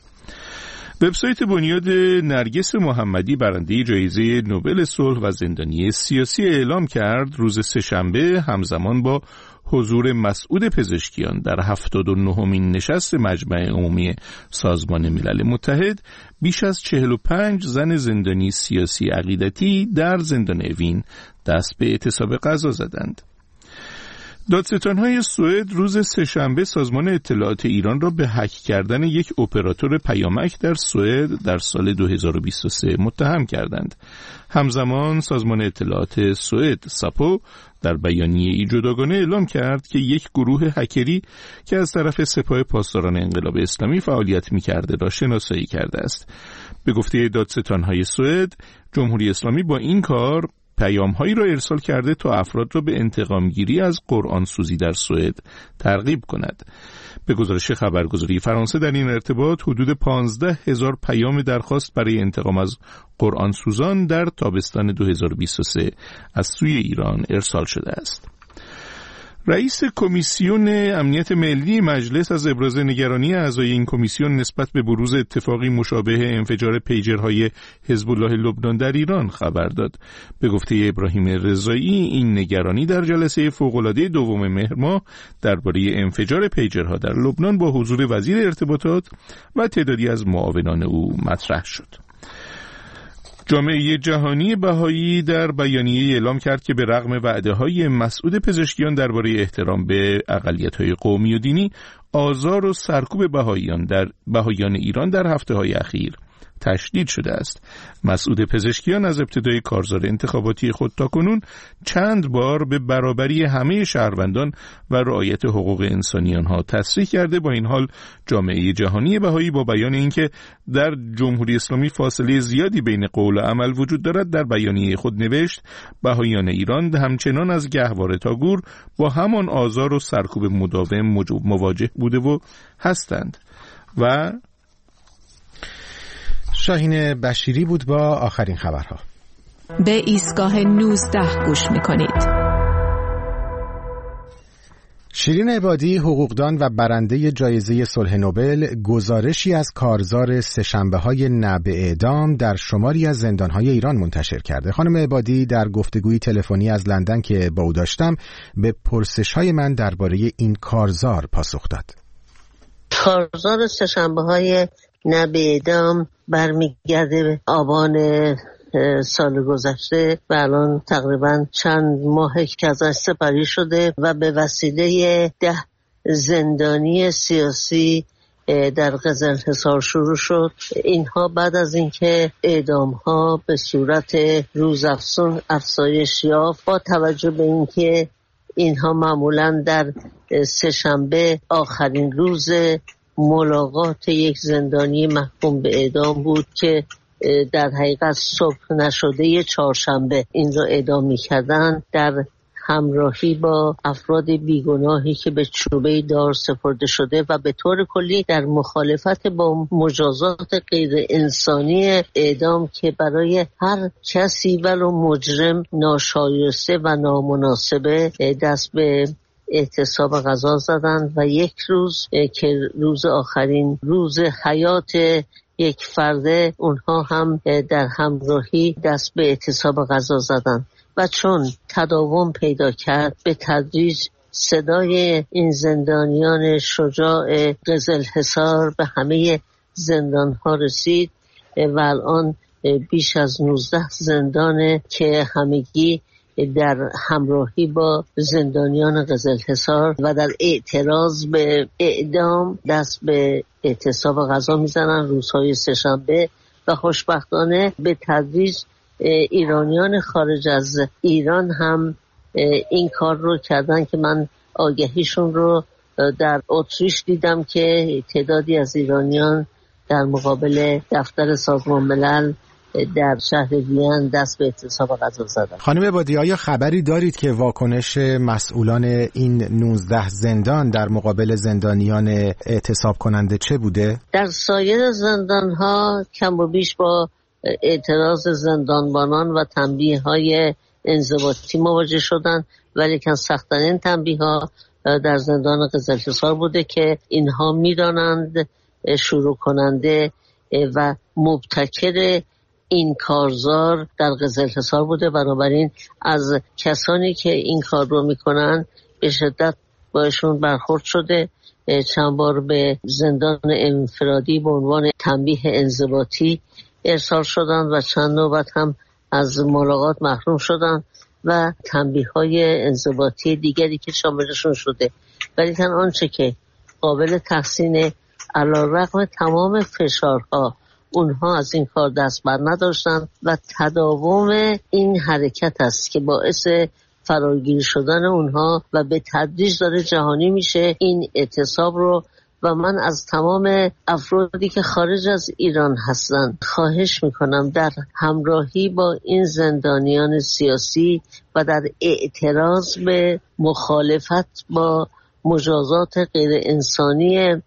وبسایت بنیاد نرگس محمدی برنده جایزه نوبل صلح و زندانی سیاسی اعلام کرد روز سه‌شنبه همزمان با حضور مسعود پزشکیان در هفتاد و نهمین نشست مجمع عمومی سازمان ملل متحد بیش از چهل و پنج زن زندانی سیاسی عقیدتی در زندان اوین دست به اعتصاب غذا زدند. دادستان‌های سوئد روز سه‌شنبه سازمان اطلاعات ایران را به هک کردن یک اپراتور پیامک در سوئد در سال دو هزار و بیست و سه متهم کردند. همزمان سازمان اطلاعات سوئد ساپو در بیانیه‌ای جداگانه اعلام کرد که یک گروه هکری که از طرف سپاه پاسداران انقلاب اسلامی فعالیت می‌کرده را شناسایی کرده است. به گفته دادستان‌های سوئد، جمهوری اسلامی با این کار پیام‌هایی را ارسال کرده تا افراد را به انتقام‌گیری از قرآن سوزی در سوئد ترغیب کند. به گزارش خبرگزاری فرانسه در این ارتباط حدود پانزده هزار پیام درخواست برای انتقام از قرآن سوزان در تابستان دو هزار و بیست و سه از سوی ایران ارسال شده است. رئیس کمیسیون امنیت ملی مجلس از ابراز نگرانی اعضای این کمیسیون نسبت به بروز اتفاقی مشابه انفجار پیجرهای حزب الله لبنان در ایران خبر داد. به گفته ابراهیم رضایی این نگرانی در جلسه فوق‌العاده دوم مهر ماه درباره انفجار پیجرها در لبنان با حضور وزیر ارتباطات و تعدادی از معاونان او مطرح شد. جامعه جهانی بهایی در بیانیه اعلام کرد که به رغم وعده‌های مسعود پزشکیان درباره احترام به اقلیت‌های قومی و دینی، آزار و سرکوب بهاییان در بهاییان ایران در هفته‌های اخیر تشدید شده است. مسعود پزشکیان از ابتدای کارزار انتخاباتی خود تا کنون چند بار به برابری همه شهروندان و رعایت حقوق انسانی آنها تصریح کرده. با این حال جامعه جهانی بهایی با بیان اینکه در جمهوری اسلامی فاصله زیادی بین قول و عمل وجود دارد در بیانیه خود نوشت بهاییان ایران همچنان از گهواره تا گور با همان آزار و سرکوب مداوم مواجه بوده و هستند. و شاهین بشیری بود با آخرین خبرها. به ایستگاه نوزده گوش میکنید. شیرین عبادی، حقوقدان و برنده جایزه صلح نوبل، گزارشی از کارزار سه‌شنبه‌های نه به اعدام در شماری از زندان‌های ایران منتشر کرده. خانم عبادی در گفتگوی تلفنی از لندن که با او داشتم به پرسش‌های من درباره این کارزار پاسخ داد. کارزار سه‌شنبه‌های نه به اعدام برمیگرده به آبان سال گذشته و الان تقریبا چند ماه که ازش سپری شده و به وسیله ده زندانی سیاسی در قزلحصار شروع شد. اینها بعد از اینکه اعدام‌ها به صورت روزافزون افزایش یافت، با توجه به اینکه اینها معمولاً در سه‌شنبه آخرین روز ملاقات یک زندانی محکوم به اعدام بود که در حقیقت صبح نشده چهارشنبه این رو اعدام می‌کردن، در همراهی با افراد بیگناهی که به چوبه دار سپرده شده و به طور کلی در مخالفت با مجازات غیر انسانی اعدام که برای هر کسی ولو مجرم ناشایسته و نامناسبه دست به اعتصاب غذا زدن و یک روز که روز آخرین روز حیات یک فرده اونها هم در همراهی دست به اعتصاب غذا زدن و چون تداوم پیدا کرد به تدریج صدای این زندانیان شجاع قزلحصار به همه زندانها رسید و الان بیش از نوزده زندانه که همگی در همراهی با زندانیان قزلحصار و در اعتراض به اعدام دست به اعتصاب غذا میزنن روزهای سه‌شنبه و خوشبختانه به تدریج ایرانیان خارج از ایران هم این کار رو کردن که من آگهیشون رو در اتریش دیدم که تعدادی از ایرانیان در مقابل دفتر سازمان ملل در شهر وین دست به اعتصاب غذا زدن. خانم عبادی، آیا خبری دارید که واکنش مسئولان این نوزده زندان در مقابل زندانیان اعتصاب کننده چه بوده؟ در سایر زندانها کم و بیش با اعتراض زندانبانان و تنبیه های انضباطی مواجه شدند، ولی که سخت‌ترین تنبیه ها در زندان قزلحصار بوده که اینها می‌دانند شروع کننده و مبتکر این کارزار در قزلحصار بوده، بنابراین از کسانی که این کار رو میکنن به شدت باشون برخورد شده. چند بار به زندان انفرادی به عنوان تنبیه انضباطی ارسال شدن و چند نوبت هم از ملاقات محروم شدن و تنبیه های انضباطی دیگری که شاملشون شده. ولی تن آنچه که قابل تحسینه علیرغم تمام فشارها اونها از این کار دست بر نداشتن و تداوم این حرکت است که باعث فراگیر شدن اونها و به تدریج داره جهانی میشه این اعتصاب رو. و من از تمام افرادی که خارج از ایران هستن خواهش میکنم در همراهی با این زندانیان سیاسی و در اعتراض به مخالفت با مجازات غیر انسانی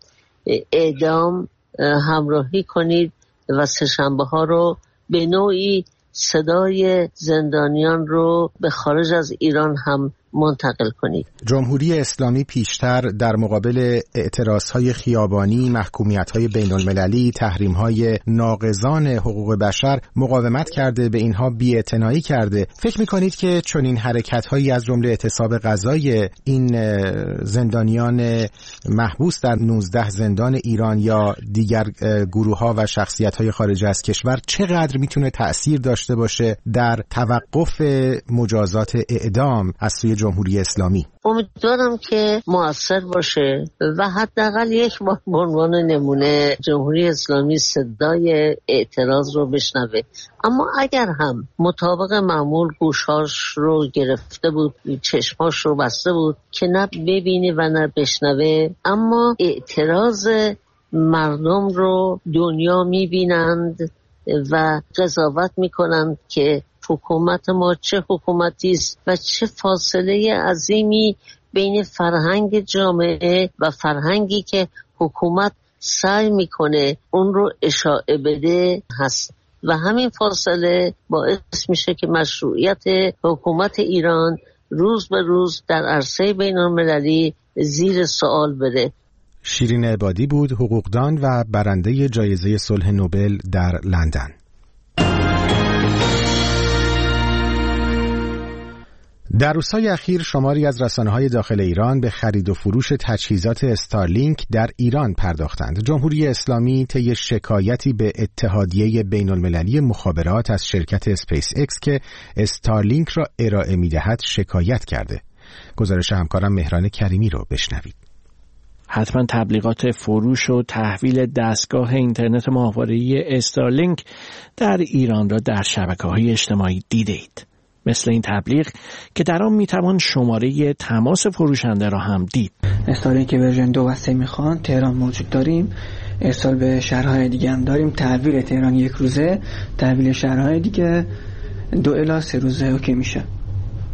اعدام همراهی کنید و سه‌شنبه ها رو به نوعی صدای زندانیان رو به خارج از ایران هم منتقل کنید. جمهوری اسلامی پیشتر در مقابل اعتراضهای خیابانی، محکومیت‌های بین‌المللی، تحریم‌های ناقضان حقوق بشر مقاومت کرده، به اینها بی‌اعتنایی کرده. فکر می‌کنید که چنین حرکت‌هایی از جمله اعتصاب غذای این زندانیان محبوس در نوزده زندان ایران یا دیگر گروه‌ها و شخصیت‌های خارج از کشور چقدر می‌تونه تأثیر داشته باشه در توقف مجازات اعدام از سوی جمهوری اسلامی؟ امیدوارم که مؤثر باشه و حداقل یک بار به عنوان نمونه جمهوری اسلامی صدای اعتراض رو بشنوه. اما اگر هم مطابق معمول گوشهاش رو گرفته بود، چشماش رو بسته بود که نه ببینه و نه بشنوه، اما اعتراض مردم رو دنیا میبینند و قضاوت میکنند که حکومت ما چه حکومتی است و چه فاصله عظیمی بین فرهنگ جامعه و فرهنگی که حکومت سعی میکنه اون رو اشاعه بده هست و همین فاصله باعث میشه که مشروعیت حکومت ایران روز به روز در عرصه بین‌المللی زیر سوال بره. شیرین عبادی بود، حقوقدان و برنده جایزه صلح نوبل در لندن. در روزهای اخیر شماری از رسانه‌های داخل ایران به خرید و فروش تجهیزات استارلینک در ایران پرداختند. جمهوری اسلامی طی شکایتی به اتحادیه بین‌المللی مخابرات از شرکت اسپیس ایکس که استارلینک را ارائه می‌دهد شکایت کرده. گزارش همکارم مهران کریمی رو بشنوید. حتما تبلیغات فروش و تحویل دستگاه اینترنت ماهواره‌ای استارلینک در ایران را در شبکه‌های اجتماعی دیدید. مثل این تبلیغ که در آن میتوان شماره تماس فروشنده را هم دید. استارلینک ورژن دو و سه میخوان تهران موجود داریم، ارسال به شهرهای دیگه هم داریم. تحویل تهران یک روزه، تحویل شهرهای دیگه دو الی سه روزه اوکی میشه.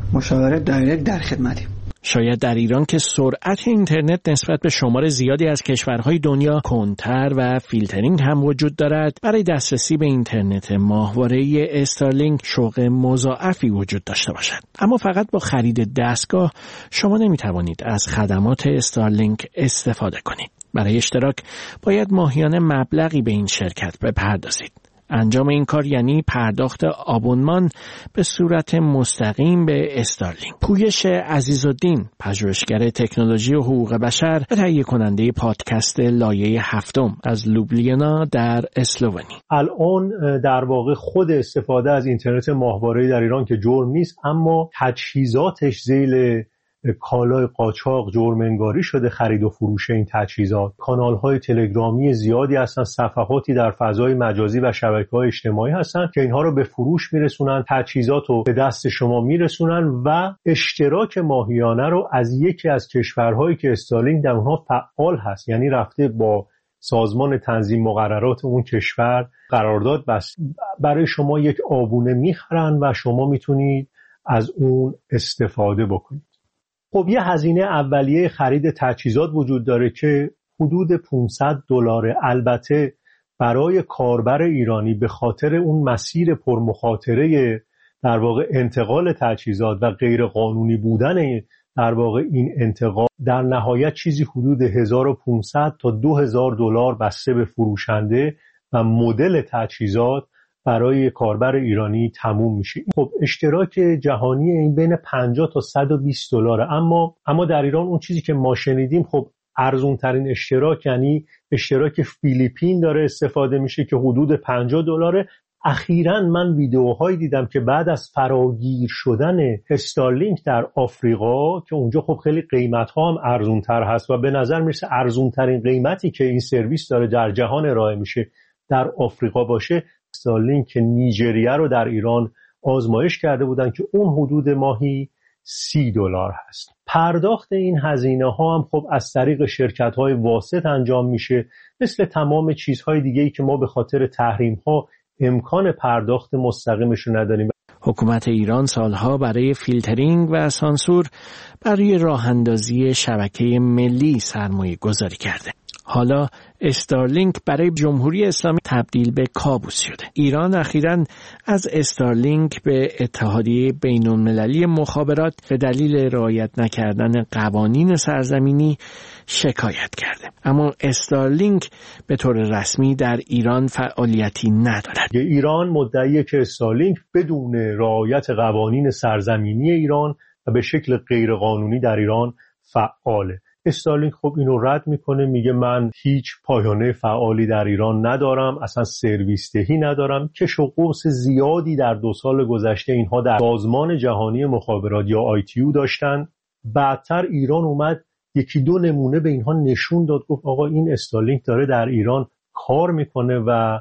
مشاوره دایرکت در خدمتیم. شاید در ایران که سرعت اینترنت نسبت به شمار زیادی از کشورهای دنیا کندتر و فیلترینگ هم وجود دارد، برای دسترسی به اینترنت ماهواره‌ای استارلینک شوق مضاعفی وجود داشته باشد. اما فقط با خرید دستگاه شما نمیتوانید از خدمات استارلینک استفاده کنید. برای اشتراک باید ماهیانه مبلغی به این شرکت بپردازید. انجام این کار یعنی پرداخت آبونمان به صورت مستقیم به استارلینک. پویش عزیزالدین، پژوهشگر تکنولوژی و حقوق بشر و تهیه کننده پادکست لایه هفتم از لوبلیانا در اسلوونی. الان در واقع خود استفاده از اینترنت ماهواره‌ای در ایران که جرم نیست، اما تجهیزاتش ذیل کالای قاچاق جرم انگاری شده. خرید و فروش این تجهیزات، کانال‌های تلگرامی زیادی هستن، صفحاتی در فضای مجازی و شبکه‌های اجتماعی هستن که اینها رو به فروش میرسونن، تجهیزات رو به دست شما میرسونن و اشتراک ماهیانه رو از یکی از کشورهایی که استارلینک در اونها فعال هست، یعنی رفته با سازمان تنظیم مقررات اون کشور قرارداد بست، برای شما یک آبونه میخرن و شما میتونید از اون استفاده بکنید. خب یه هزینه اولیه خرید تجهیزات وجود داره که حدود پانصد دلار. البته برای کاربر ایرانی به خاطر اون مسیر پرمخاطره در واقع انتقال تجهیزات و غیر قانونی بودن در واقع این انتقال، در نهایت چیزی حدود هزار و پانصد تا دو هزار دلار بسته به فروشنده و مدل تجهیزات برای کاربر ایرانی تموم میشه. خب اشتراک جهانی این بین پنجاه تا صد و بیست دلاره، اما اما در ایران اون چیزی که ما شنیدیم خب ارزون ترین اشتراک یعنی اشتراک فیلیپین داره استفاده میشه که حدود پنجاه دلاره. اخیراً من ویدیوهایی دیدم که بعد از فراگیر شدن استارلینک در آفریقا که اونجا خب خیلی قیمت‌ها هم ارزون تر هست و به نظر میرسه ارزون ترین قیمتی که این سرویس داره در جهان ارائه میشه در آفریقا باشه. استارلینک نیجریه رو در ایران آزمایش کرده بودن که اون حدود ماهی سی دلار هست. پرداخت این هزینه ها هم خب از طریق شرکت های واسط انجام میشه، مثل تمام چیزهای دیگه‌ای که ما به خاطر تحریم ها امکان پرداخت مستقیمش رو نداریم. حکومت ایران سالها برای فیلترینگ و سانسور برای راه اندازی شبکه ملی سرمایه گذاری کرده. حالا استارلینک برای جمهوری اسلامی تبدیل به کابوس شده. ایران اخیراً از استارلینک به اتحادیه بین‌المللی مخابرات به دلیل رعایت نکردن قوانین سرزمینی شکایت کرده. اما استارلینک به طور رسمی در ایران فعالیتی ندارد. ایران مدعیه که استارلینک بدون رعایت قوانین سرزمینی ایران و به شکل غیرقانونی در ایران فعاله. استارلینک خب اینو رد میکنه، میگه من هیچ پایانه فعالی در ایران ندارم، اصلا سرویس دهی ندارم. کش و قوس زیادی در دو سال گذشته اینها در سازمان جهانی مخابرات یا آی تی یو داشتن. بعدتر ایران اومد یکی دو نمونه به اینها نشون داد، گفت آقا این استارلینک داره در ایران کار میکنه. و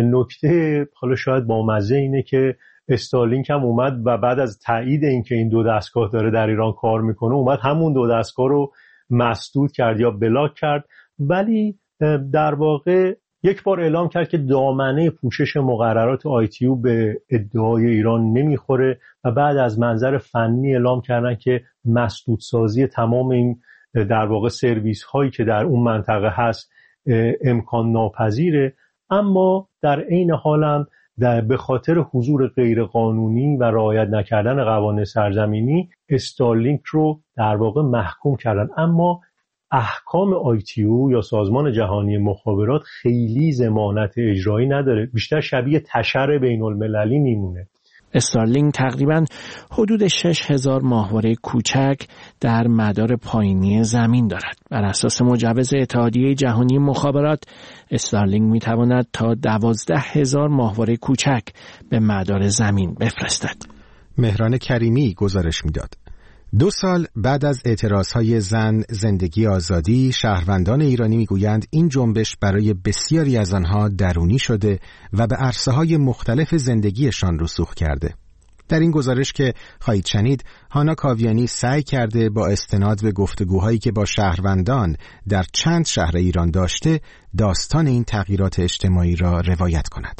نکته حالا شاید با مزه اینه که استارلینک هم اومد و بعد از تایید اینکه این دو دستگاه داره در ایران کار میکنه اومد همون دو دستگاه رو مسدود کرد یا بلاک کرد، ولی در واقع یک بار اعلام کرد که دامنه پوشش مقررات آی تی یو به ادعای ایران نمیخوره و بعد از منظر فنی اعلام کردن که مسدودسازی تمام این در واقع سرویس هایی که در اون منطقه هست امکان ناپذیره. اما در عین حال هم در به خاطر حضور غیرقانونی و رعایت نکردن قوانین سرزمینی استارلینک رو در واقع محکوم کردن. اما احکام آی تی یو یا سازمان جهانی مخابرات خیلی ضمانت اجرایی نداره، بیشتر شبیه تشر بین المللی میمونه. استارلینک تقریباً حدود شش هزار ماهواره کوچک در مدار پایینی زمین دارد. بر اساس مجوز اتحادیه جهانی مخابرات، استارلینک میتواند تا دوازده هزار ماهواره کوچک به مدار زمین بفرستد. مهران کریمی گزارش میداد. دو سال بعد از اعتراضهای زن زندگی آزادی، شهروندان ایرانی میگویند این جنبش برای بسیاری از آنها درونی شده و به عرصه‌های مختلف زندگیشان رسوخ کرده. در این گزارش که خواهید شنید، هانا کاویانی سعی کرده با استناد به گفتگوهایی که با شهروندان در چند شهر ایران داشته، داستان این تغییرات اجتماعی را روایت کند.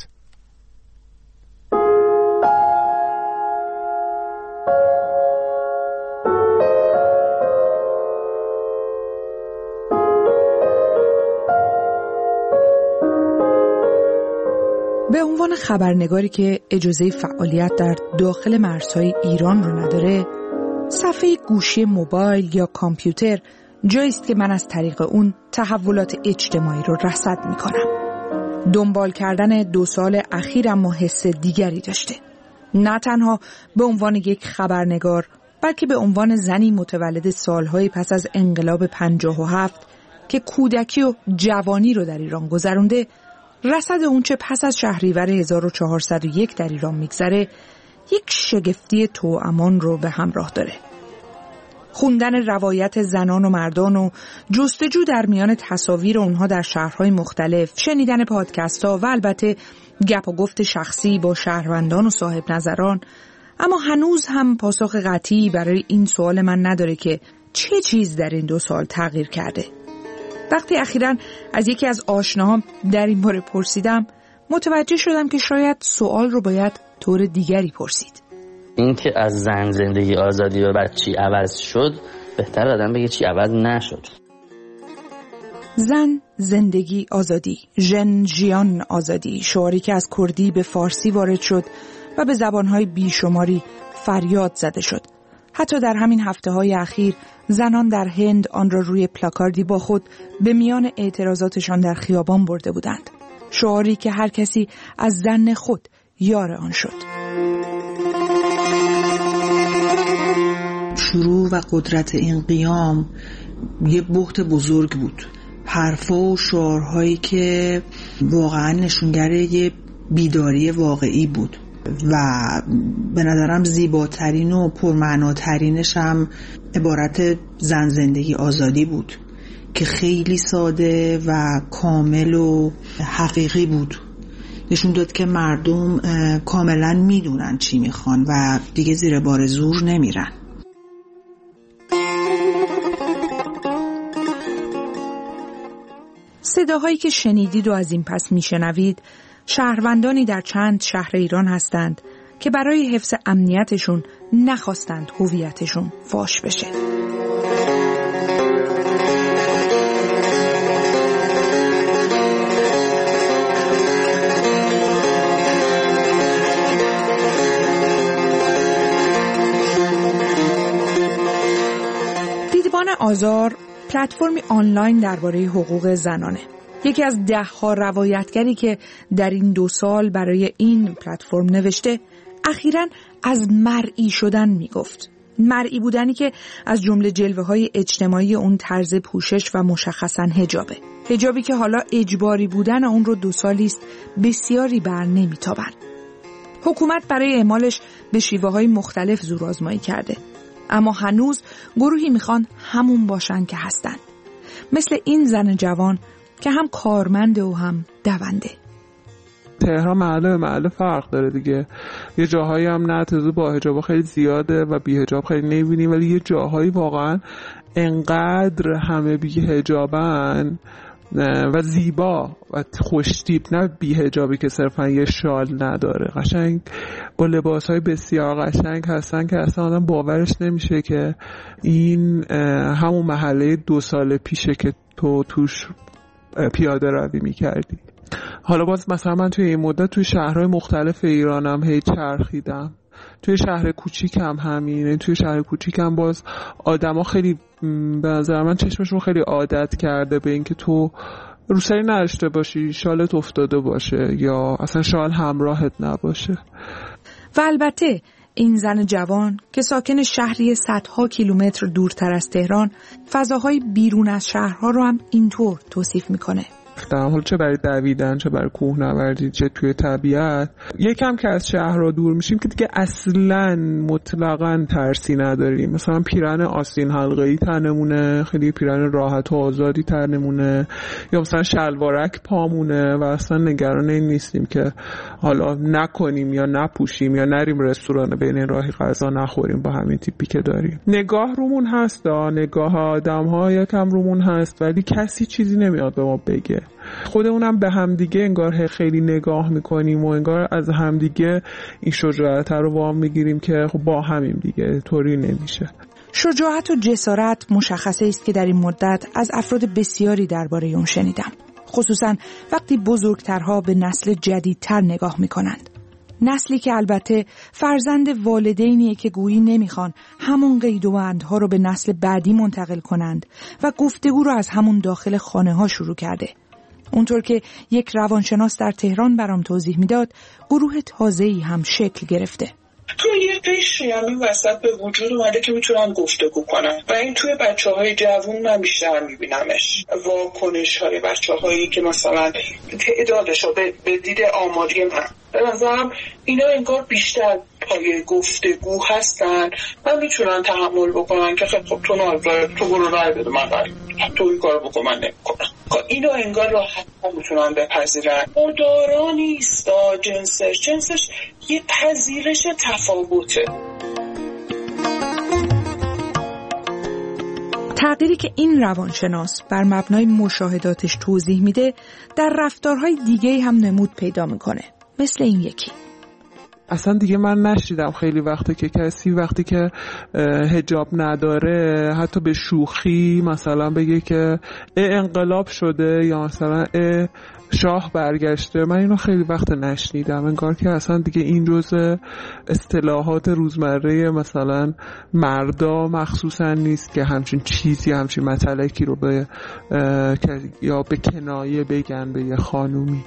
عنوان خبرنگاری که اجازه فعالیت در داخل مرزهای ایران رو نداره، صفحه گوشی موبایل یا کامپیوتر جایی است که من از طریق اون تحولات اجتماعی رو رصد میکنم. دنبال کردن دو سال اخیر اما حس دیگری داشته. نه تنها به عنوان یک خبرنگار، بلکه به عنوان زنی متولد سالهای پس از انقلاب پنجاه و هفت که کودکی و جوانی رو در ایران گذرونده، رصد اون چه پس از شهریور هزار و چهارصد و یک در ایران میگذره یک شگفتی توامان رو به همراه داره. خوندن روایت زنان و مردان و جستجو در میان تصاویر اونها در شهرهای مختلف، شنیدن پادکست ها و البته گپ و گفت شخصی با شهروندان و صاحب نظران، اما هنوز هم پاسخ قطعی برای این سوال من نداره که چه چیز در این دو سال تغییر کرده. وقتی اخیراً از یکی از آشناهام در این باره پرسیدم، متوجه شدم که شاید سوال رو باید طور دیگری پرسید. این که از زن زندگی آزادی و بعد چی عوض شد، بهتر آدم بگه چی عوض نشد. زن زندگی آزادی، ژن ژیان آزادی، شعاری که از کردی به فارسی وارد شد و به زبانهای بیشماری فریاد زده شد. حتی در همین هفته‌های اخیر زنان در هند آن را روی پلاکاردی با خود به میان اعتراضاتشان در خیابان برده بودند. شعاری که هر کسی از زن خود یار آن شد. شروع و قدرت این قیام یه بحت بزرگ بود. حرفا و شعارهایی که واقعا نشونگر یه بیداری واقعی بود و به نظرم زیباترین و پرمعناترینش هم عبارت زن زندگی آزادی بود که خیلی ساده و کامل و حقیقی بود. نشون داد که مردم کاملا میدونن چی میخوان و دیگه زیر بار زور نمیرن. صداهایی که شنیدید و از این پس میشنوید شهروندانی در چند شهر ایران هستند که برای حفظ امنیتشون نخواستند هویتشون فاش بشه. دیدبان آزار پلتفرمی آنلاین درباره حقوق زنانه. یکی از ده ها روایتگری که در این دو سال برای این پلتفرم نوشته، اخیراً از مرئی شدن میگفت. مرئی بودنی که از جمله جلوه های اجتماعی اون طرز پوشش و مشخصاً حجابه. حجابی که حالا اجباری بودن اون رو دو سالی است بسیاری بر نمیتابن. حکومت برای اعمالش به شیوه های مختلف زورآزمایی کرده. اما هنوز گروهی میخوان همون باشن که هستن. مثل این زن جوان که هم کارمنده و هم دونده. تهران محله به محله فرق داره دیگه. یه جاهایی هم نه تازه با حجاب خیلی زیاده و بی حجاب خیلی نمیبینیم، ولی یه جاهایی واقعا انقدر همه بی حجابن و زیبا و خوشتیپ، نه بی حجابی که صرفا یه شال نداره، قشنگ با لباسهای بسیار قشنگ هستن که اصلا آدم باورش نمیشه که این همون محله دو سال پیشه که تو توش پیاده روی میکردی. حالا باز مثلا من توی این مدت توی شهرهای مختلف ایرانم هی چرخیدم. توی شهر کوچیکم همین، توی شهر کوچیکم باز آدما خیلی به نظر من چشمشون خیلی عادت کرده به اینکه تو روسری نداشته باشی، شالت افتاده باشه یا اصلا شال همراهت نباشه. و البته این زن جوان که ساکن شهری صدها کیلومتر دورتر از تهران، فضاهای بیرون از شهرها رو هم اینطور توصیف میکنه. در حال چه برای دویدن، چه برای کوهنوردی، چه توی طبیعت. یکم که از شهرها دور میشیم که دیگه اصلاً مطلقاً ترسی نداریم. مثلا پیرن آستین حلقه‌ای تنمونه، خیلی پیرن راحت و آزادی تنمونه، یا مثلا شلوارک پامونه و اصلا نگران این نیستیم که حالا نکنیم یا نپوشیم یا نریم رستوران بین راهی غذا نخوریم با همین تیپی که داریم. نگاه رومون هست، نگاه آدم‌ها یکم رومون هست، ولی کسی چیزی نمیاد به ما بگه. خودمونم به همدیگه انگار خیلی نگاه میکنیم و انگار از همدیگه این شجاعت رو وام میگیریم که خب با همیم دیگه، طوری نمیشه. شجاعت و جسارت مشخصه است که در این مدت از افراد بسیاری درباره اون شنیدم. خصوصا وقتی بزرگترها به نسل جدیدتر نگاه میکنند. نسلی که البته فرزند والدینیه که گویی نمیخوان همون قید و بندها رو به نسل بعدی منتقل کنند و گفتگو رو از همون داخل خانه ها شروع کرده. اونطور که یک روانشناس در تهران برام توضیح میداد، گروه تازه‌ای هم شکل گرفته. تو یه قشری هم این وسط به وجود اومده که میتونن گفتگو کنن و این توی بچه های جوون من بیشتر میبینمش. واکنش های بچه هایی که مثلا تعدادش رو به دید آماری من به نظرم اینا انگار بیشتر پای گفتگو هستن و میتونن تحمل بکنن که خب تو نازدار تو برو رای بده من رای تو این کار بکن من نمیکنم. اینو انگار راحت میتونن بپذیرن. مدارا نیست جنسش جنسش یه پذیرش تفاوته. تغییری که این روانشناس بر مبنای مشاهداتش توضیح میده در رفتارهای دیگه هم نمود پیدا میکنه، مثل این یکی. اصلا دیگه من نشیدم خیلی وقته که کسی وقتی که حجاب نداره حتی به شوخی مثلا بگه که انقلاب شده یا مثلا شاه برگشته. من اینو خیلی وقت نشنیدم. انگار که اصلا دیگه این جزء اصطلاحات روزمره مثلا مردا مخصوصا نیست که همچین چیزی همچین مطلقی رو به یا به کنایه بگن به یه خانومی.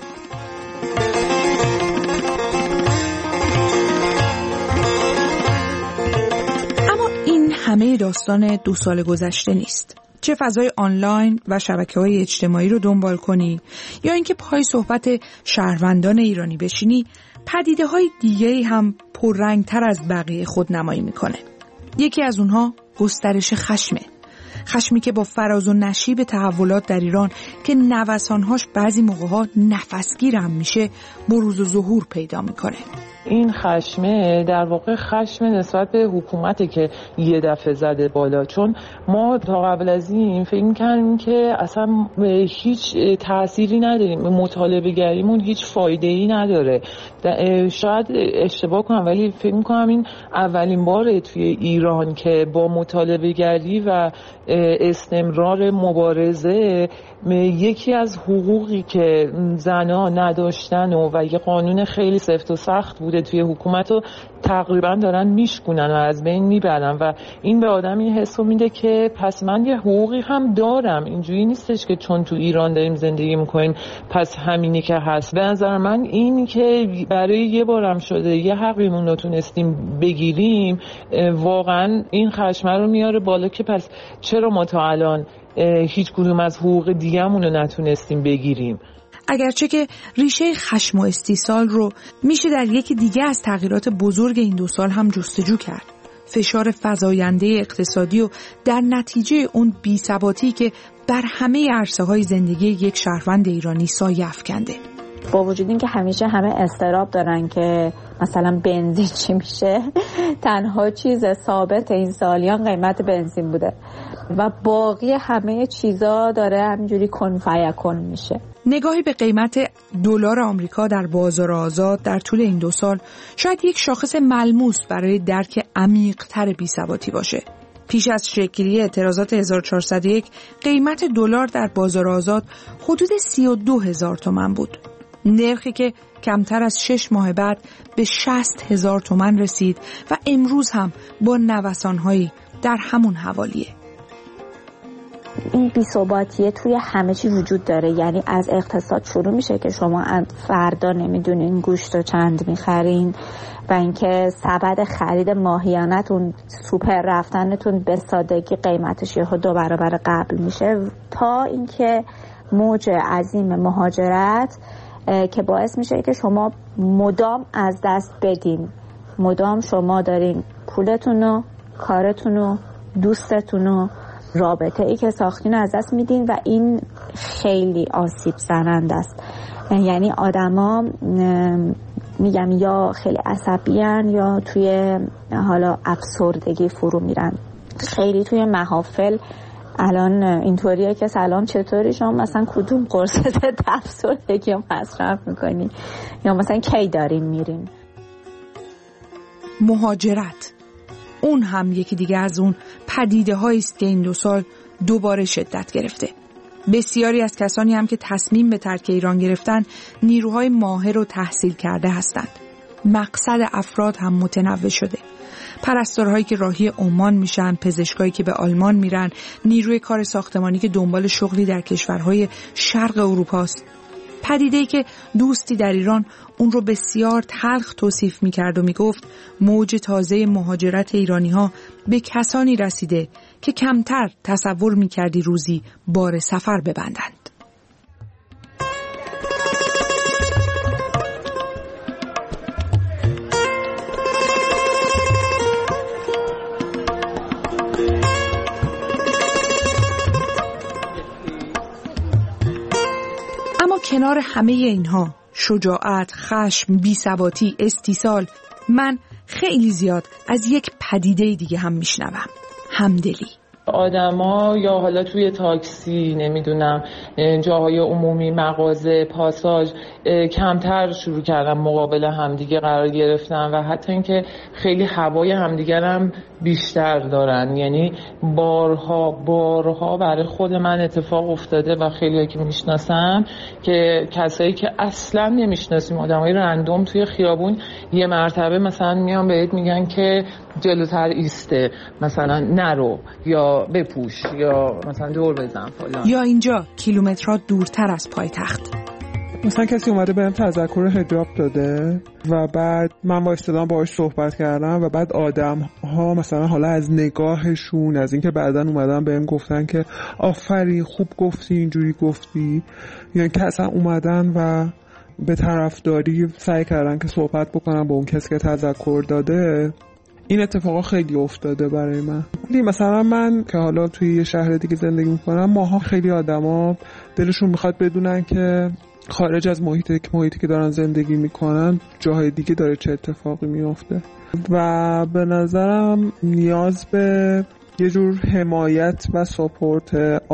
همه داستان دو سال گذشته نیست. چه فضای آنلاین و شبکه‌های اجتماعی رو دنبال کنی یا اینکه پای صحبت شهروندان ایرانی بشینی، پدیده‌های دیگه‌ای هم پررنگ‌تر از بقیه خودنمایی میکنه. یکی از اونها گسترش خشمه. خشمی که با فراز و نشیب تحولات در ایران که نوسانهاش بعضی موقع‌ها نفسگیر هم میشه، بروز و ظهور پیدا میکنه. این خشمه در واقع خشم نسبت به حکومته که یه دفعه زده بالا، چون ما تا قبل از این فکر می‌کردیم که اصلا هیچ تأثیری نداریم، مطالبه گریمون هیچ فایده‌ای نداره. شاید اشتباه کنم ولی فکر می‌کنم این اولین باره توی ایران که با مطالبه گری و استمرار مبارزه یکی از حقوقی که زن‌ها نداشتن و, و یه قانون خیلی سفت و سخت بوده توی حکومت رو تقریبا دارن میشکنن و از بین میبرن و این به آدم این حس رو میده که پس من یه حقوقی هم دارم. اینجوری نیستش که چون تو ایران داریم زندگی میکنیم پس همینی که هست. به نظر من اینی که برای یه بارم شده یه حقیمون رو تونستیم بگیریم واقعا این خشمه رو میاره بالا که پس چرا ما تا الان هیچ کدوم از حقوق دیگه‌مون رو نتونستیم بگیریم. اگرچه که ریشه خشم و استیصال رو میشه در یکی دیگه از تغییرات بزرگ این دو سال هم جستجو کرد. فشار فزاینده اقتصادی و در نتیجه اون بی‌ثباتی که بر همه عرصه‌های زندگی یک شهروند ایرانی سایه افکنده. با وجود این که همیشه همه اضطراب دارن که مثلا بنزین چی میشه، تنها چیز ثابت این سالیان قیمت بنزین بوده و باقی همه چیزا داره همینجوری کن فیکون میشه. نگاهی به قیمت دلار آمریکا در بازار آزاد در طول این دو سال شاید یک شاخص ملموس برای درک عمیق‌تر بی‌ثباتی باشه. پیش از شکل‌گیری اعتراضات هزار و چهارصد و یک قیمت دلار در بازار آزاد حدود سی و دو هزار تومان بود. نرخی که کمتر از شش ماه بعد به شصت هزار تومان رسید و امروز هم با نوسان‌هایی در همون حوالیه. این بی‌ثباتیه توی همه چی وجود داره، یعنی از اقتصاد شروع میشه که شما فردا نمیدونین گوشت رو چند میخرین و اینکه سبد خرید ماهیانتون سوپر رفتنتون به سادگی قیمتش یهو دو برابر قبل میشه، تا اینکه موج عظیم مهاجرت که باعث میشه که شما مدام از دست بدین، مدام شما دارین پولتونو، کارتونو، دوستتونو، رابطه ای که ساختین از دست میدین و این خیلی آسیب زننده است. یعنی آدما میگم یا خیلی عصبیان یا توی حالا افسردگی فرو میرن. خیلی توی محافل الان اینطوریه که سلام چطوری شما مثلا کدوم قرص ضد افسردگی رو مصرف میکنی یا مثلا کی دارین میرین. مهاجرت اون هم یکی دیگه از اون پدیده هایی است که این دو سال دوباره شدت گرفته. بسیاری از کسانی هم که تصمیم به ترک ایران گرفتن نیروهای ماهر و تحصیل کرده هستند. مقصد افراد هم متنوع شده. پرستارهایی که راهی عمان میشن، پزشکایی که به آلمان میرن، نیروی کار ساختمانی که دنبال شغلی در کشورهای شرق اروپاست. پدیده‌ای که دوستی در ایران اون رو بسیار تلخ توصیف میکرد و میگفت موج تازه مهاجرت ایرانی‌ها به کسانی رسیده که کمتر تصور میکردی روزی بار سفر ببندند. کنار همه اینها، شجاعت، خشم، بی‌ثباتی، استیصال، من خیلی زیاد از یک پدیده دیگه هم میشنوم: همدلی. آدما یا حالا توی تاکسی، نمیدونم جاهای عمومی، مغازه، پاساژ، کمتر شروع کردن مقابل همدیگه قرار گرفتن و حتی اینکه خیلی هوای همدیگر هم بیشتر دارن. یعنی بارها بارها برای خود من اتفاق افتاده و خیلی‌ها که میشناسم که کسایی که اصلا نمیشناسیم، آدمای رندوم توی خیابون یه مرتبه مثلا میان بهت میگن که جلوتر ایسته، مثلا نرو یا بپوش یا مثلا دور بزن فلان، یا اینجا کیلومترها دورتر از پایتخت. مثلا کسی اومده بهم تذکر حجاب داده و بعد من با استادام باهاش صحبت کردم و بعد آدم ها مثلا حالا از نگاهشون، از اینکه بعدن اومدن بهم گفتن که آفرین خوب گفتی، اینجوری گفتی، یعنی که اصلا اومدن و به طرفداری سعی کردن که صحبت بکنن با اون کسی که تذکر داده. این اتفاقا خیلی افتاده برای من. مثلا من که حالا توی یه شهر دیگه زندگی میکنم، ماها خیلی آدما دلشون میخواد بدونن که خارج از محیطی که محیطی که دارن زندگی میکنن جاهای دیگه داره چه اتفاقی میفته و به نظرم نیاز به یه جور حمایت و ساپورت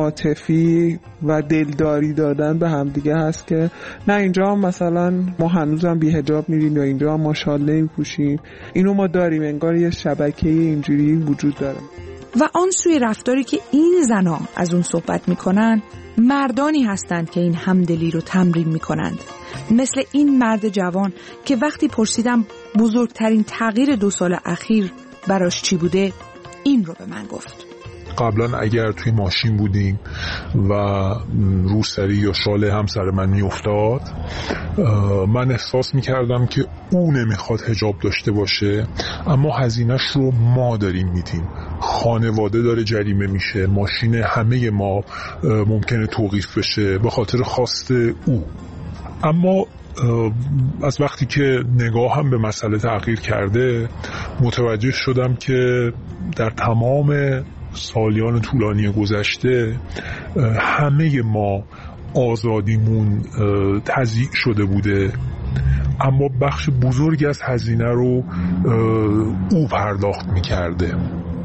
عاطفی و دلداری دادن به هم دیگه هست که نه اینجا هم مثلا ما هنوزم بی حجاب میریم یا اینجا هم ما شاله میپوشیم. اینو ما داریم، انگار یه شبکه اینجوری وجود داره. و آن سوی رفتاری که این زنا از اون صحبت میکنن مردانی هستند که این همدلی رو تمرین میکنند. مثل این مرد جوان که وقتی پرسیدم بزرگترین تغییر دو سال اخیر براش چی بوده، این رو به من گفت. قبلا اگر توی ماشین بودیم و روسری یا شال همسر من میافتاد، من احساس میکردم که او نمیخواد حجاب داشته باشه اما هزینه‌اش رو ما داریم میدیم. خانواده داره جریمه میشه، ماشین همه ما ممکنه توقیف بشه به خاطر خواست او. اما از وقتی که نگاهم به مسئله تغییر کرده، متوجه شدم که در تمام سالیان طولانی گذشته همه ما آزادیمون تضییع شده بوده، اما بخش بزرگی از هزینه رو او پرداخت می‌کرده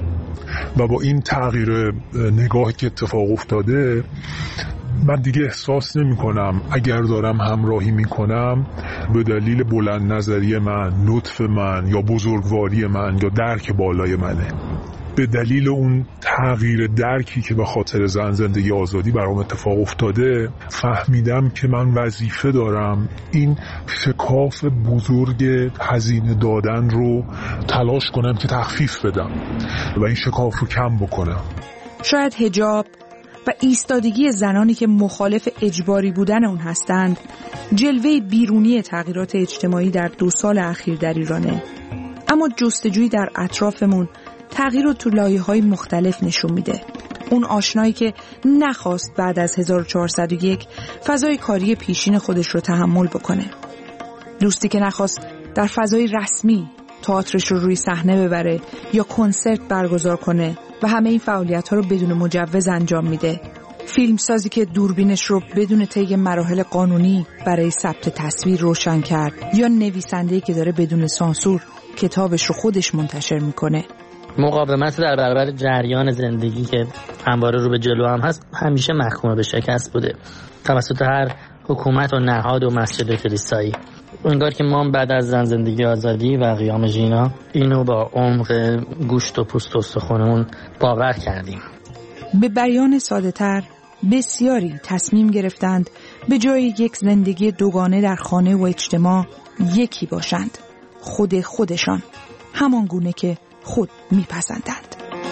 و با این تغییر نگاهی که اتفاق افتاده، من دیگه احساس نمی کنم اگر دارم همراهی می کنم به دلیل بلند نظری من، لطف من یا بزرگواری من یا درک بالای منه. به دلیل اون تغییر درکی که به خاطر زن زندگی آزادی برام اتفاق افتاده، فهمیدم که من وظیفه دارم این شکاف بزرگ هزینه دادن رو تلاش کنم که تخفیف بدم و این شکاف رو کم بکنم. شاید حجاب و ایستادگی زنانی که مخالف اجباری بودن اون هستند جلوه بیرونی تغییرات اجتماعی در دو سال اخیر در ایرانه، اما جستجوی در اطرافمون تغییر رو تو لایه‌های مختلف نشون میده. اون آشنایی که نخواست بعد از هزار و چهارصد و یک فضای کاری پیشین خودش رو تحمل بکنه، دوستی که نخواست در فضای رسمی تئاترش رو روی صحنه ببره یا کنسرت برگزار کنه و همه این فعالیت‌ها رو بدون مجوز انجام میده، فیلمسازی که دوربینش رو بدون طی مراحل قانونی برای ثبت تصویر روشن کرد، یا نویسنده‌ای که داره بدون سانسور کتابش رو خودش منتشر میکنه. مقاومت در برابر جریان زندگی که همواره رو به جلو هم هست همیشه محکوم به شکست بوده توسط هر حکومت و نهاد و مسجد کلیسایی. انگار که ما بعد از زن زندگی آزادی و قیام ژینا اینو با عمق گوشت و پوست و استخوانمون باور کردیم. به بیان ساده تر، بسیاری تصمیم گرفتند به جای یک زندگی دوگانه در خانه و اجتماع یکی باشند، خود خودشان، همان گونه که خود میپسندند.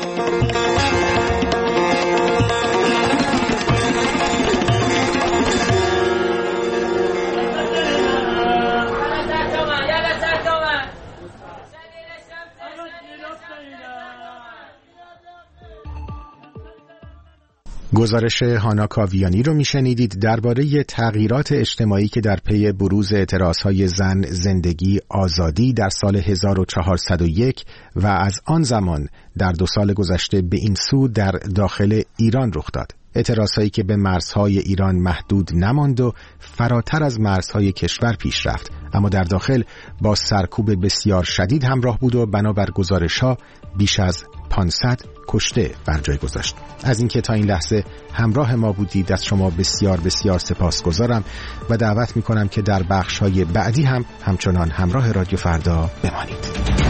گزارش هانا کاویانی رو میشنیدید درباره تغییرات اجتماعی که در پی بروز اعتراضهای زن، زندگی، آزادی در سال هزار و چهارصد و یک و از آن زمان در دو سال گذشته به این سو در داخل ایران رخ داد. اعتراضهایی که به مرزهای ایران محدود نماند و فراتر از مرزهای کشور پیش رفت، اما در داخل با سرکوب بسیار شدید همراه بود و بنابر گزارش‌ها بیش از پانصد کشته بر جای گذاشت. از اینکه تا این لحظه همراه ما بودید از شما بسیار بسیار سپاسگزارم و دعوت می‌کنم که در بخش‌های بعدی هم همچنان همراه رادیو فردا بمانید.